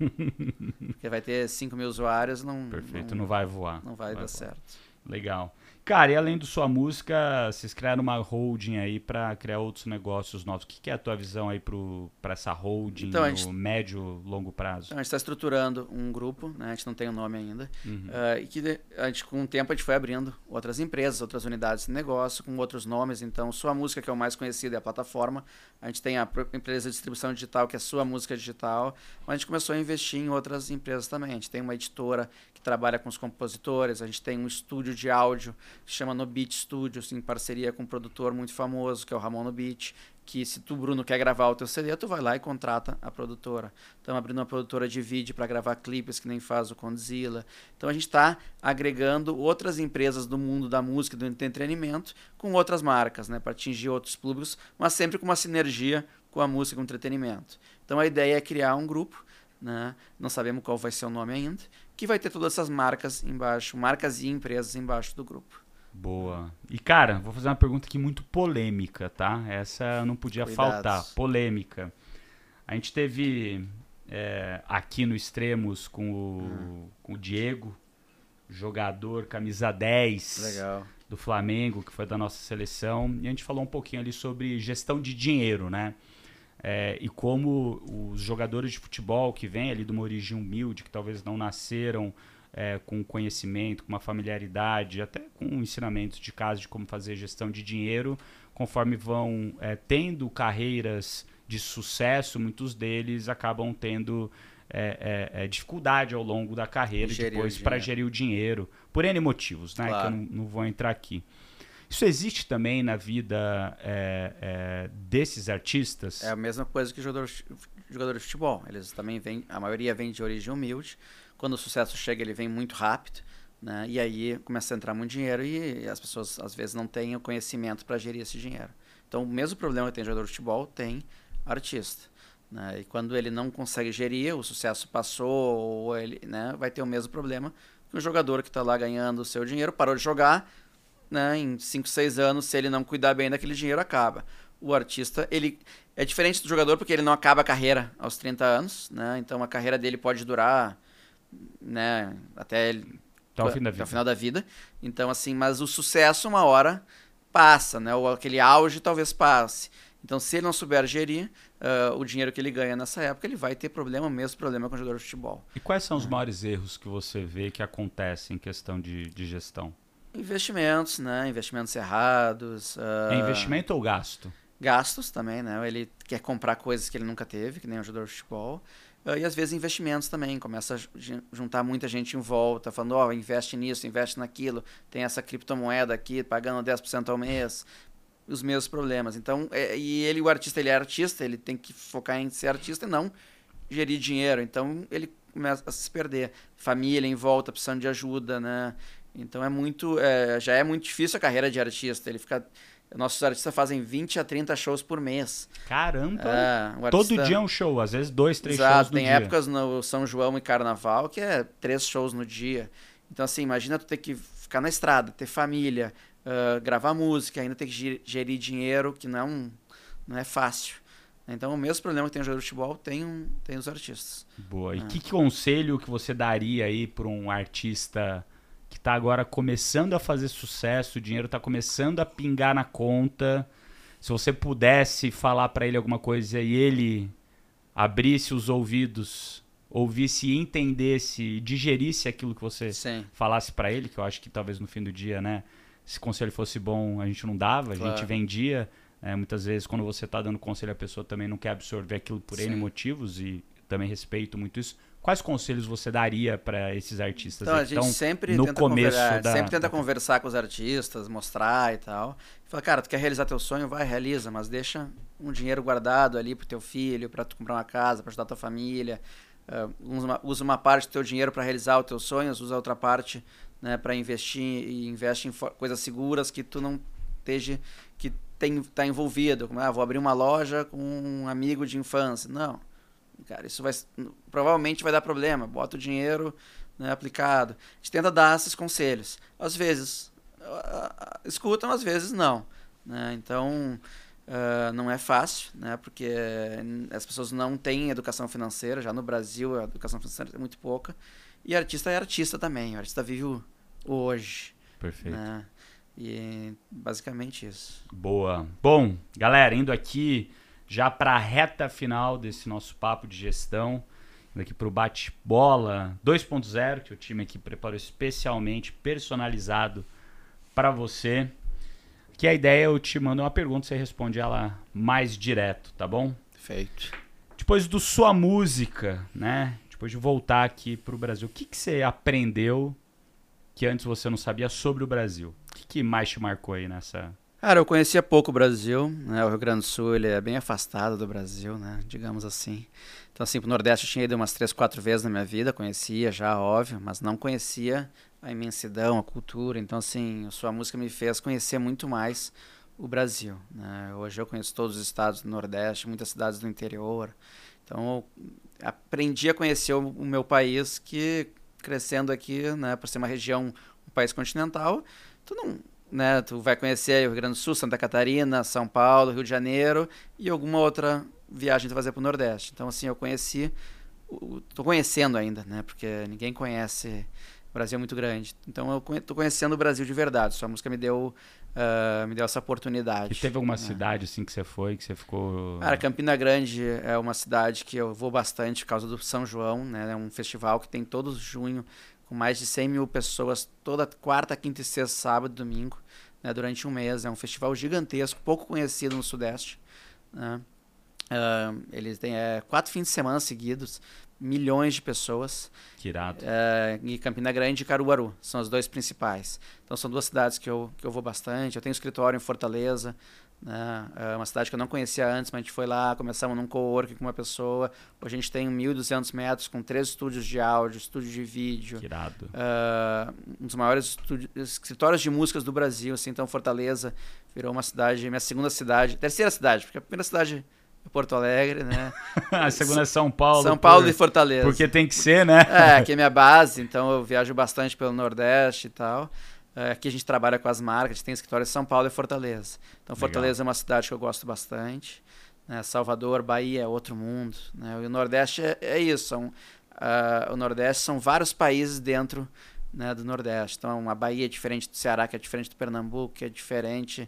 Porque vai ter cinco mil usuários, não... Perfeito, não, não vai voar. Não vai, vai dar voar. certo. Legal. Cara, e além da sua música, vocês criaram uma holding aí para criar outros negócios novos. O que, que é a tua visão aí para essa holding então, no gente, médio, longo prazo? Então, a gente está estruturando um grupo, né? A gente não tem o um nome ainda. Uhum. Uh, e que a gente, com o tempo a gente foi abrindo outras empresas, outras unidades de negócio, com outros nomes. Então, Sua Música, que é o mais conhecido, é a plataforma. A gente tem a empresa de distribuição digital, que é Sua Música Digital. Mas a gente começou a investir em outras empresas também. A gente tem uma editora que trabalha com os compositores. A gente tem um estúdio de áudio que se chama No Beat Studios, em parceria com um produtor muito famoso, que é o Ramon No Beat, que se tu, Bruno, quer gravar o teu C D, tu vai lá e contrata a produtora. Estamos abrindo uma produtora de vídeo para gravar clipes, que nem faz o Condzilla. Então a gente está agregando outras empresas do mundo da música e do entretenimento com outras marcas, né, para atingir outros públicos, mas sempre com uma sinergia com a música e com o entretenimento. Então a ideia é criar um grupo, né, não sabemos qual vai ser o nome ainda, que vai ter todas essas marcas embaixo, marcas e empresas embaixo do grupo. Boa. E, cara, vou fazer uma pergunta aqui muito polêmica, tá? Essa não podia Cuidados. faltar. Polêmica. A gente teve é, aqui no Extremos com o, hum. com o Diego, jogador camisa dez Legal. do Flamengo, que foi da nossa seleção. E a gente falou um pouquinho ali sobre gestão de dinheiro, né? É, e como os jogadores de futebol que vêm ali de uma origem humilde, que talvez não nasceram... É, com conhecimento, com uma familiaridade, até com ensinamentos de casa de como fazer gestão de dinheiro, conforme vão é, tendo carreiras de sucesso, muitos deles acabam tendo é, é, é, dificuldade ao longo da carreira gerir depois para gerir o dinheiro, por N motivos, né, claro. que eu não, não vou entrar aqui. Isso existe também na vida é, é, desses artistas? É a mesma coisa que jogadores jogador de futebol. Eles também vêm, a maioria vem de origem humilde. Quando o sucesso chega, ele vem muito rápido, né? E aí começa a entrar muito dinheiro e as pessoas às vezes não têm o conhecimento para gerir esse dinheiro. Então, o mesmo problema que tem jogador de futebol, tem artista, né? E quando ele não consegue gerir, o sucesso passou, ou ele, né, vai ter o mesmo problema que um jogador que está lá ganhando o seu dinheiro, parou de jogar, né? Em cinco, seis anos, se ele não cuidar bem daquele dinheiro, acaba. O artista, ele é diferente do jogador porque ele não acaba a carreira aos trinta anos, né? Então, a carreira dele pode durar... né, até, ele, até, o fim da até vida. o final da vida. Então, assim, mas o sucesso uma hora passa, né? Ou aquele auge talvez passe. Então, se ele não souber gerir uh, o dinheiro que ele ganha nessa época, ele vai ter problema, mesmo problema com o jogador de futebol. E quais são os maiores erros que você vê que acontecem em questão de, de gestão? Investimentos, né? Investimentos errados. Uh, é investimento ou gasto? Gastos também, né? Ele quer comprar coisas que ele nunca teve, que nem um jogador de futebol. Uh, e às vezes investimentos também. Começa a juntar muita gente em volta, falando, ó, oh, investe nisso, investe naquilo, tem essa criptomoeda aqui, pagando dez por cento ao mês. Os mesmos problemas. Então, é, e ele, o artista, ele é artista, ele tem que focar em ser artista e não gerir dinheiro. Então, ele começa a se perder. Família em volta, precisando de ajuda, né? Então, é muito, é, já é muito difícil a carreira de artista. Ele fica... Nossos artistas fazem vinte a trinta shows por mês. Caramba! É, o artista... Todo dia é um show, às vezes dois, três Exato, shows no tem dia. Tem épocas no São João e Carnaval que é três shows no dia. Então, assim, imagina tu ter que ficar na estrada, ter família, uh, gravar música, ainda ter que gerir dinheiro, que não é, um, não é fácil. Então, o mesmo problema que tem o jogador de futebol, tem, um, tem os artistas. Boa. E é. que, que conselho que você daria aí para um artista que está agora começando a fazer sucesso, o dinheiro está começando a pingar na conta? Se você pudesse falar para ele alguma coisa e ele abrisse os ouvidos, ouvisse e entendesse, digerisse aquilo que você Sim. falasse para ele, que eu acho que talvez no fim do dia, né, se o conselho fosse bom, a gente não dava, a claro. gente vendia. É, muitas vezes, quando você está dando conselho, a pessoa também não quer absorver aquilo por Sim. N motivos, e também respeito muito isso. Quais conselhos você daria para esses artistas? Então, a gente sempre no tenta, começo conversar, da, sempre tenta da... conversar com os artistas, mostrar e tal. Fala, cara, tu quer realizar teu sonho? Vai, realiza, mas deixa um dinheiro guardado ali pro teu filho, para tu comprar uma casa, para ajudar tua família. Uh, usa, uma, usa uma parte do teu dinheiro para realizar os teus sonhos, usa a outra parte, né, para investir, e investe em coisas seguras que tu não esteja, que tem, tá envolvido. Como, ah, vou abrir uma loja com um amigo de infância. Não. Cara, isso vai, provavelmente vai dar problema. Bota o dinheiro, né, aplicado. A gente tenta dar esses conselhos. Às vezes uh, uh, escutam, às vezes não. Né? Então, uh, não é fácil, né, porque as pessoas não têm educação financeira. Já no Brasil, a educação financeira é muito pouca. E artista é artista também. O artista vive o hoje. Perfeito. Né? E basicamente isso. Boa. Bom, galera, indo aqui já para a reta final desse nosso papo de gestão, indo aqui para o bate-bola dois ponto zero, que o time aqui preparou especialmente personalizado para você. Que a ideia é eu te mando uma pergunta, você responde ela mais direto, tá bom? Perfeito. Depois do sua música, né? Depois de voltar aqui para o Brasil, o que, que você aprendeu que antes você não sabia sobre o Brasil? O que, que mais te marcou aí nessa... Cara, eu conhecia pouco o Brasil, né? O Rio Grande do Sul, ele é bem afastado do Brasil, né? Digamos assim. Então, assim, pro Nordeste eu tinha ido umas três, quatro vezes na minha vida, conhecia já, óbvio, mas não conhecia a imensidão, a cultura. Então, assim, a sua música me fez conhecer muito mais o Brasil, né? Hoje eu conheço todos os estados do Nordeste, muitas cidades do interior. Então, eu aprendi a conhecer o, o meu país, que crescendo aqui, né, por ser uma região, um país continental, tu não... Né, tu vai conhecer o Rio Grande do Sul, Santa Catarina, São Paulo, Rio de Janeiro e alguma outra viagem tu fazer para o Nordeste. Então, assim, eu conheci, estou conhecendo ainda, né, porque ninguém conhece, o Brasil é muito grande. Então, eu estou conhecendo o Brasil de verdade. Sua música me deu, uh, me deu essa oportunidade. E teve alguma né? cidade assim que você foi, que você ficou... Cara, Campina Grande é uma cidade que eu vou bastante por causa do São João, né, é um festival que tem todo junho, com mais de cem mil pessoas, toda quarta, quinta e sexta, sábado e domingo, né, durante um mês. É um festival gigantesco, pouco conhecido no Sudeste. Né? Uh, eles têm é, quatro fins de semana seguidos, milhões de pessoas. Que irado. Uh, e Campina Grande e Caruaru são as dois principais. Então são duas cidades que eu, que eu vou bastante. Eu tenho escritório em Fortaleza, né? É uma cidade que eu não conhecia antes, mas a gente foi lá, começamos num coworking com uma pessoa. Hoje a gente tem mil e duzentos metros, com três estúdios de áudio, estúdio de vídeo. Que irado. Uh, um dos maiores estúdios, escritórios de músicas do Brasil. Assim, então Fortaleza virou uma cidade, minha segunda cidade, terceira cidade, porque a primeira cidade é Porto Alegre, né? A segunda é São Paulo. São Paulo por... e Fortaleza. Porque tem que ser, né? É, aqui é minha base, então eu viajo bastante pelo Nordeste e tal. Aqui a gente trabalha com as marcas, a gente tem escritório em São Paulo e Fortaleza. Então Fortaleza Legal. É uma cidade que eu gosto bastante. Né? Salvador, Bahia é outro mundo. Né? E o Nordeste é, é isso. São, uh, o Nordeste são vários países dentro, né, do Nordeste. Então a Bahia é diferente do Ceará, que é diferente do Pernambuco, que é diferente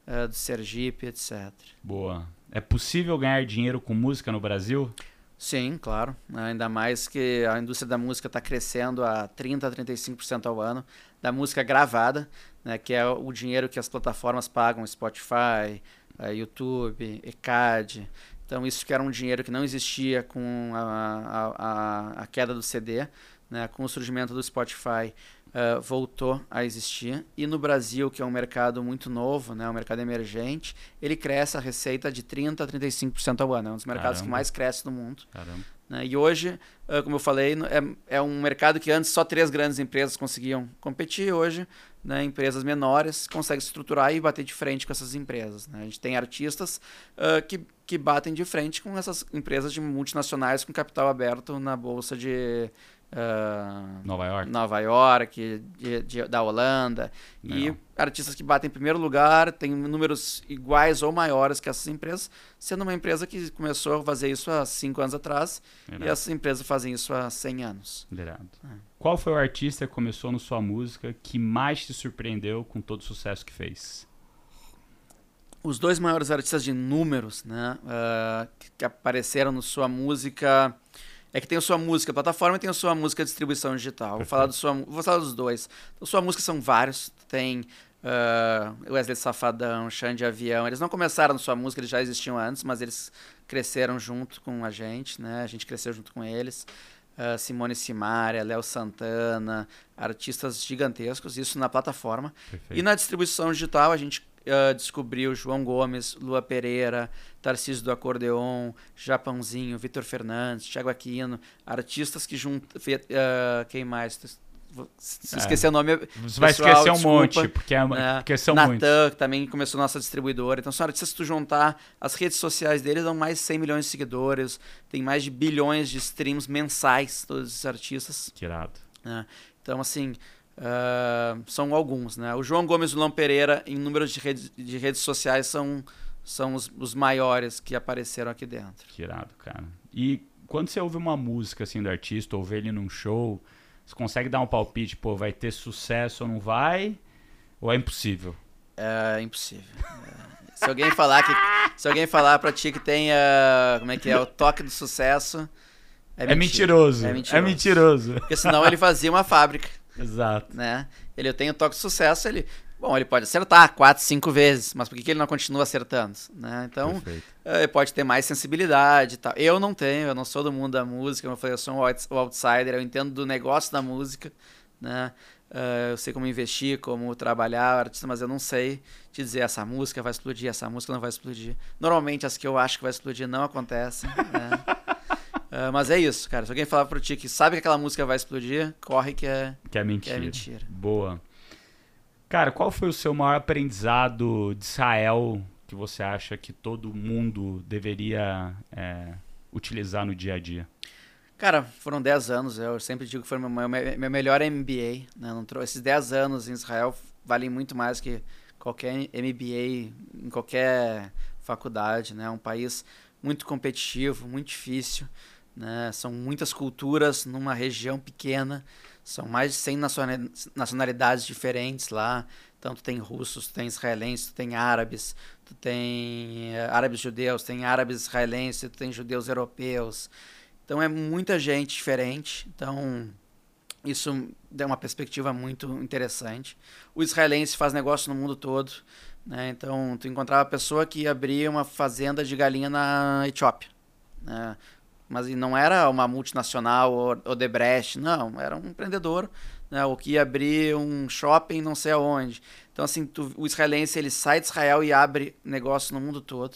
uh, do Sergipe, etcétera. Boa. É possível ganhar dinheiro com música no Brasil? Sim, claro. Ainda mais que a indústria da música está crescendo a trinta a trinta e cinco por cento ao ano, da música gravada, né, que é o dinheiro que as plataformas pagam, Spotify, uh, YouTube, E C A D. Então isso que era um dinheiro que não existia com a, a, a, a queda do C D, né, com o surgimento do Spotify, uh, voltou a existir. E no Brasil, que é um mercado muito novo, né, um mercado emergente, ele cresce a receita de trinta a trinta e cinco por cento ao ano. É um dos mercados Caramba. que mais cresce no mundo. Né, e hoje, uh, como eu falei, é, é um mercado que antes só três grandes empresas conseguiam competir. Hoje, né, empresas menores conseguem se estruturar e bater de frente com essas empresas. Né? A gente tem artistas uh, que, que batem de frente com essas empresas de multinacionais com capital aberto na bolsa de... Uh, Nova York, Nova York de, de, da Holanda. Não. E artistas que batem em primeiro lugar têm números iguais ou maiores que essas empresas, sendo uma empresa que começou a fazer isso há cinco anos atrás. Verdade. E essas empresas fazem isso há cem anos. Verdade. É. Qual foi o artista que começou na sua música que mais te surpreendeu com todo o sucesso que fez? Os dois maiores artistas de números, né, uh, que, que apareceram na sua música... É que tem a sua música plataforma e tem a sua música distribuição digital. Vou falar, do sua, vou falar dos dois. Então, sua música são vários. Tem uh, Wesley Safadão, Xande Avião. Eles não começaram na sua música, eles já existiam antes, mas eles cresceram junto com a gente, né? A gente cresceu junto com eles. Uh, Simone Simaria, Léo Santana, artistas gigantescos, isso na plataforma. Perfeito. E na distribuição digital a gente uh, descobriu João Gomes, Lua Pereira, Tarcísio do Acordeon, Japãozinho, Vitor Fernandes, Thiago Aquino, artistas que juntam... Uh, quem mais? Se é. esquecer o nome... Você vai pessoal, esquecer um desculpa, monte, porque, é, né? porque são Natan, muitos. Que também começou nossa distribuidora. Então são artistas que tu juntar, as redes sociais deles dão mais de cem milhões de seguidores, tem mais de bilhões de streams mensais, todos esses artistas. Tirado. Né? Então, assim, uh, são alguns. Né? O João Gomes e o Lão Pereira, em números de, rede, de redes sociais, são, são os, os maiores que apareceram aqui dentro. Tirado, cara. E quando você ouve uma música assim, do artista, ou vê ele num show... Você consegue dar um palpite, pô, vai ter sucesso ou não vai? Ou é impossível? É impossível. É. Se alguém falar que se alguém falar pra ti que tem uh, como é que é o toque do sucesso, é, é, mentiroso. é mentiroso. É mentiroso. Porque senão ele fazia uma fábrica. Exato. Né? Ele tem o toque de sucesso, ele bom, ele pode acertar quatro, cinco vezes, mas por que, que ele não continua acertando? Né? Então, uh, ele pode ter mais sensibilidade e tal. Eu não tenho, eu não sou do mundo da música, como eu falei, eu sou um outsider, eu entendo do negócio da música, né? Uh, eu sei como investir, como trabalhar artista, mas eu não sei te dizer essa música vai explodir, essa música não vai explodir. Normalmente as que eu acho que vai explodir não acontecem, né? Uh, mas é isso, cara. Se alguém falar pra ti que sabe que aquela música vai explodir, corre que é, que é mentira. Que é mentira. Boa. Cara, qual foi o seu maior aprendizado de Israel que você acha que todo mundo deveria é, utilizar no dia a dia? Cara, foram dez anos. Eu sempre digo que foi meu, meu, meu melhor M B A. Né? Não trou- esses dez anos em Israel valem muito mais que qualquer M B A em qualquer faculdade. Né? É um país muito competitivo, muito difícil. Né? São muitas culturas numa região pequena. São mais de cem nacionalidades diferentes lá. Então, tu tem russos, tu tem israelenses, tu tem árabes, tu tem uh, árabes judeus, tem árabes israelenses, tu tem judeus europeus. Então, é muita gente diferente. Então, isso dá uma perspectiva muito interessante. O israelense faz negócio no mundo todo. Né? Então, tu encontrava a pessoa que abria uma fazenda de galinha na Etiópia. Né? Mas não era uma multinacional ou Odebrecht, não, era um empreendedor, né, o que ia abrir um shopping não sei aonde. Então, assim, tu, o israelense ele sai de Israel e abre negócio no mundo todo.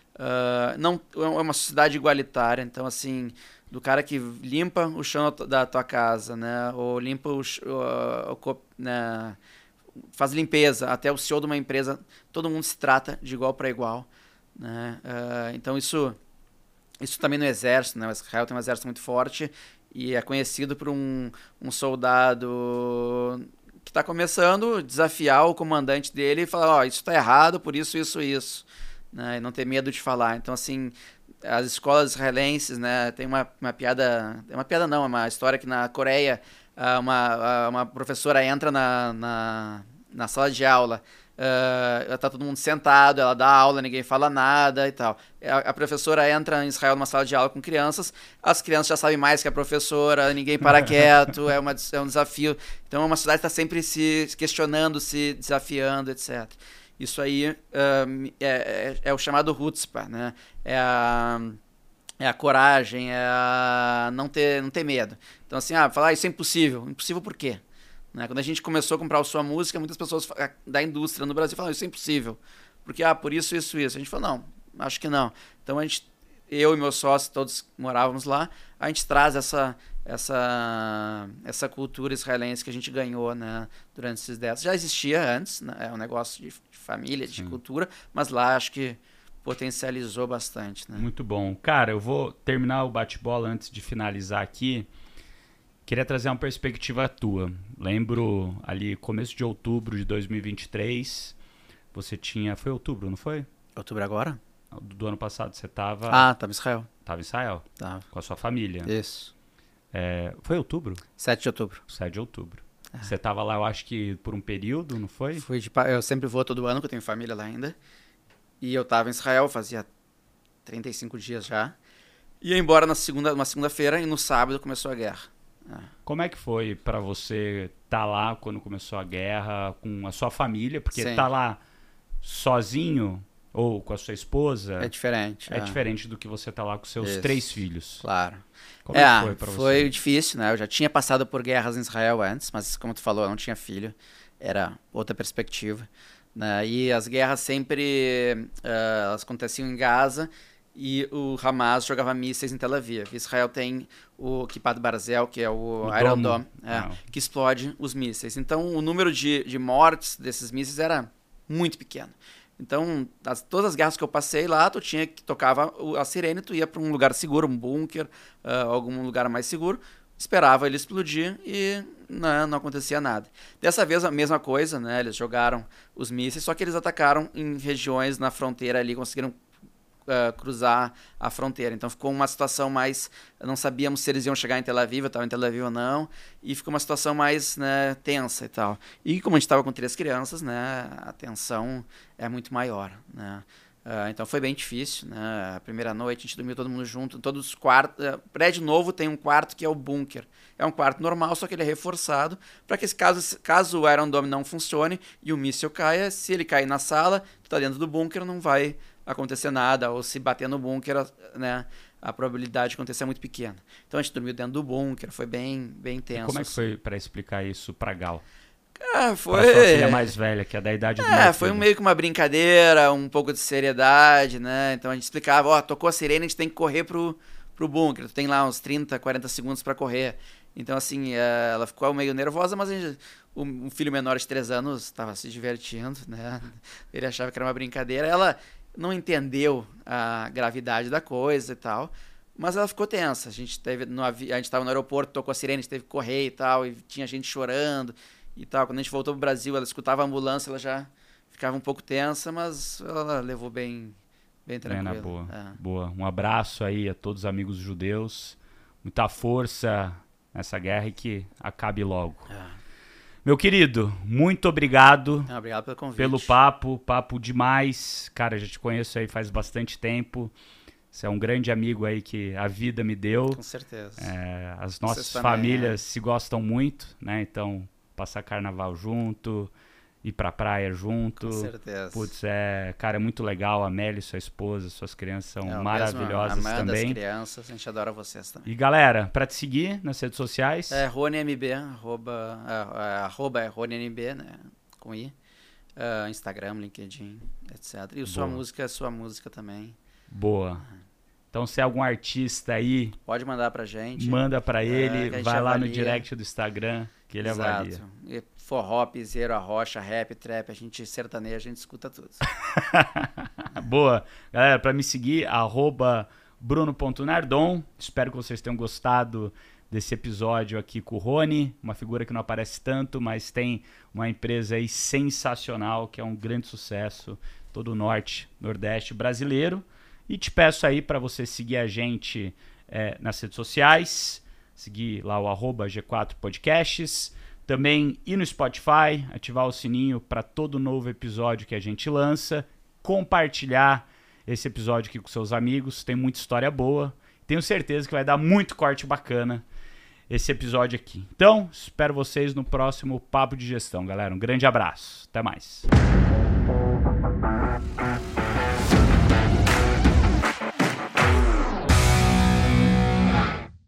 Uh, não, é uma sociedade igualitária, então, assim, do cara que limpa o chão da tua casa, né, ou limpa o, o, o né, faz limpeza, até o C E O de uma empresa, todo mundo se trata de igual para igual. Né, uh, então, isso... Isso também no exército, né? O Israel tem um exército muito forte e é conhecido por um, um soldado que está começando a desafiar o comandante dele e falar, ó, oh, isso está errado, por isso, isso, isso. Né? E não ter medo de falar. Então, assim, as escolas israelenses, né? Tem uma, uma piada, é uma piada não, é uma história que na Coreia uma, uma professora entra na, na, na sala de aula uh, tá todo mundo sentado, ela dá aula, ninguém fala nada e tal. A, a professora entra em Israel numa sala de aula com crianças, as crianças já sabem mais que a professora, ninguém para quieto, é, uma, é um desafio. Então é uma cidade que está sempre se questionando, se desafiando, etcétera. Isso aí uh, é, é, é o chamado Hutzpah, né? É a... É a coragem, é a não ter, não ter medo. Então, assim, ah, falar ah, isso é impossível. Impossível por quê? Né? Quando a gente começou a comprar a sua música, muitas pessoas da indústria no Brasil falaram, isso é impossível. Porque, ah, por isso, isso, isso. A gente falou, não, acho que não. Então, a gente, eu e meus sócios, todos morávamos lá, a gente traz essa, essa, essa cultura israelense que a gente ganhou, né, durante esses dez. Já existia antes, né? É um negócio de, de família, de Sim. cultura, mas lá acho que potencializou bastante, né? Muito bom. Cara, eu vou terminar o bate-bola antes de finalizar aqui. Queria trazer uma perspectiva tua. Lembro ali, começo de outubro de dois mil e vinte e três, você tinha... Foi outubro, não foi? Outubro agora? Do, do ano passado, você tava... Ah, tava em Israel. Tava em Israel? Tava. Com a sua família? Isso. É, foi outubro? sete de outubro. sete de outubro. Ah. Você tava lá, eu acho que por um período, não foi? Fui de... Eu sempre vou todo ano, porque eu tenho família lá ainda. E eu tava em Israel, fazia trinta e cinco dias já. Ia embora na segunda, uma segunda-feira e no sábado começou a guerra. É. Como é que foi pra você estar tá lá quando começou a guerra com a sua família? Porque Sim. tá lá sozinho ou com a sua esposa... É diferente. É, é. diferente do que você tá lá com seus Isso. três filhos. Claro. Como é, é que foi pra você? Foi difícil, né? Eu já tinha passado por guerras em Israel antes, mas como tu falou, eu não tinha filho. Era outra perspectiva. Né? E as guerras sempre uh, elas aconteciam em Gaza e o Hamas jogava mísseis em Tel Aviv. Israel tem o Kippah Barzel, que é o, o Iron Dome, é, que explode os mísseis. Então o número de, de mortes desses mísseis era muito pequeno. Então as, todas as guerras que eu passei lá, tu tinha que tocava a sirene, tu ia para um lugar seguro, um bunker, uh, algum lugar mais seguro, esperava ele explodir e né, não acontecia nada. Dessa vez a mesma coisa, né? Eles jogaram os mísseis, só que eles atacaram em regiões na fronteira ali, conseguiram uh, cruzar a fronteira. Então ficou uma situação mais... Não sabíamos se eles iam chegar em Tel Aviv, eu estava em Tel Aviv ou não, e ficou uma situação mais né, tensa e tal. E como a gente estava com três crianças, né, a tensão é muito maior, né? Uh, então foi bem difícil, né? A primeira noite a gente dormiu todo mundo junto, todos os quartos. Uh, prédio novo tem um quarto que é o bunker. É um quarto normal, só que ele é reforçado para que caso, caso o Iron Dome não funcione e o míssil caia, se ele cair na sala, tu tá dentro do bunker, não vai acontecer nada, ou se bater no bunker, né, a probabilidade de acontecer é muito pequena. Então a gente dormiu dentro do bunker, foi bem, bem tenso. E como é que foi para explicar isso para Gal? Ah, foi... Pra sua filha mais velha, que é da idade do meu É, foi filho. meio que uma brincadeira, um pouco de seriedade, né? Então a gente explicava, ó, oh, tocou a sirene, a gente tem que correr pro, pro bunker. Tu tem lá uns trinta, quarenta segundos pra correr. Então, assim, ela ficou meio nervosa, mas a gente, o, o filho menor de três anos estava se divertindo, né? Ele achava que era uma brincadeira. Ela não entendeu a gravidade da coisa e tal, mas ela ficou tensa. A gente teve no, a gente estava no aeroporto, tocou a sirene, a gente teve que correr e tal, e tinha gente chorando e tal. Quando a gente voltou pro Brasil, ela escutava a ambulância, ela já ficava um pouco tensa, mas ela levou bem, bem tranquilo. É, boa, é. boa. Um abraço aí a todos os amigos judeus. Muita força nessa guerra e que acabe logo. É. Meu querido, muito obrigado. É, obrigado pelo convite. Pelo papo, papo demais. Cara, já te conheço aí faz bastante tempo. Você é um grande amigo aí que a vida me deu. Com certeza. É, as nossas famílias também, é. se gostam muito, né? Então, passar carnaval junto, ir pra praia junto. Com certeza. Putz, é, cara, é muito legal. A Amélia, sua esposa, suas crianças são é, maravilhosas mesmo, também. Amanda, as crianças, a gente adora vocês também. E galera, pra te seguir nas redes sociais? É RoniMB, arroba, é, é, arroba é RoniMB, né? Com I. Uh, Instagram, LinkedIn, etcétera. E o Sua Música é Sua Música também. Boa. Então, se é algum artista aí... Pode mandar pra gente. Manda pra ele, é, vai lá avalia. no direct do Instagram, que ele Exato. avalia. E forró, piseiro, arrocha, rap, trap, a gente sertaneja, a gente escuta tudo. Boa. Galera, pra me seguir, arroba bruno ponto nardon. Espero que vocês tenham gostado desse episódio aqui com o Rony, uma figura que não aparece tanto, mas tem uma empresa aí sensacional, que é um grande sucesso, todo o norte, nordeste brasileiro. E te peço aí para você seguir a gente é, nas redes sociais, seguir lá o arroba G quatro Podcasts, Também ir no Spotify, ativar o sininho para todo novo episódio que a gente lança, compartilhar esse episódio aqui com seus amigos, tem muita história boa, tenho certeza que vai dar muito corte bacana esse episódio aqui. Então, espero vocês no próximo Papo de Gestão, galera. Um grande abraço, até mais.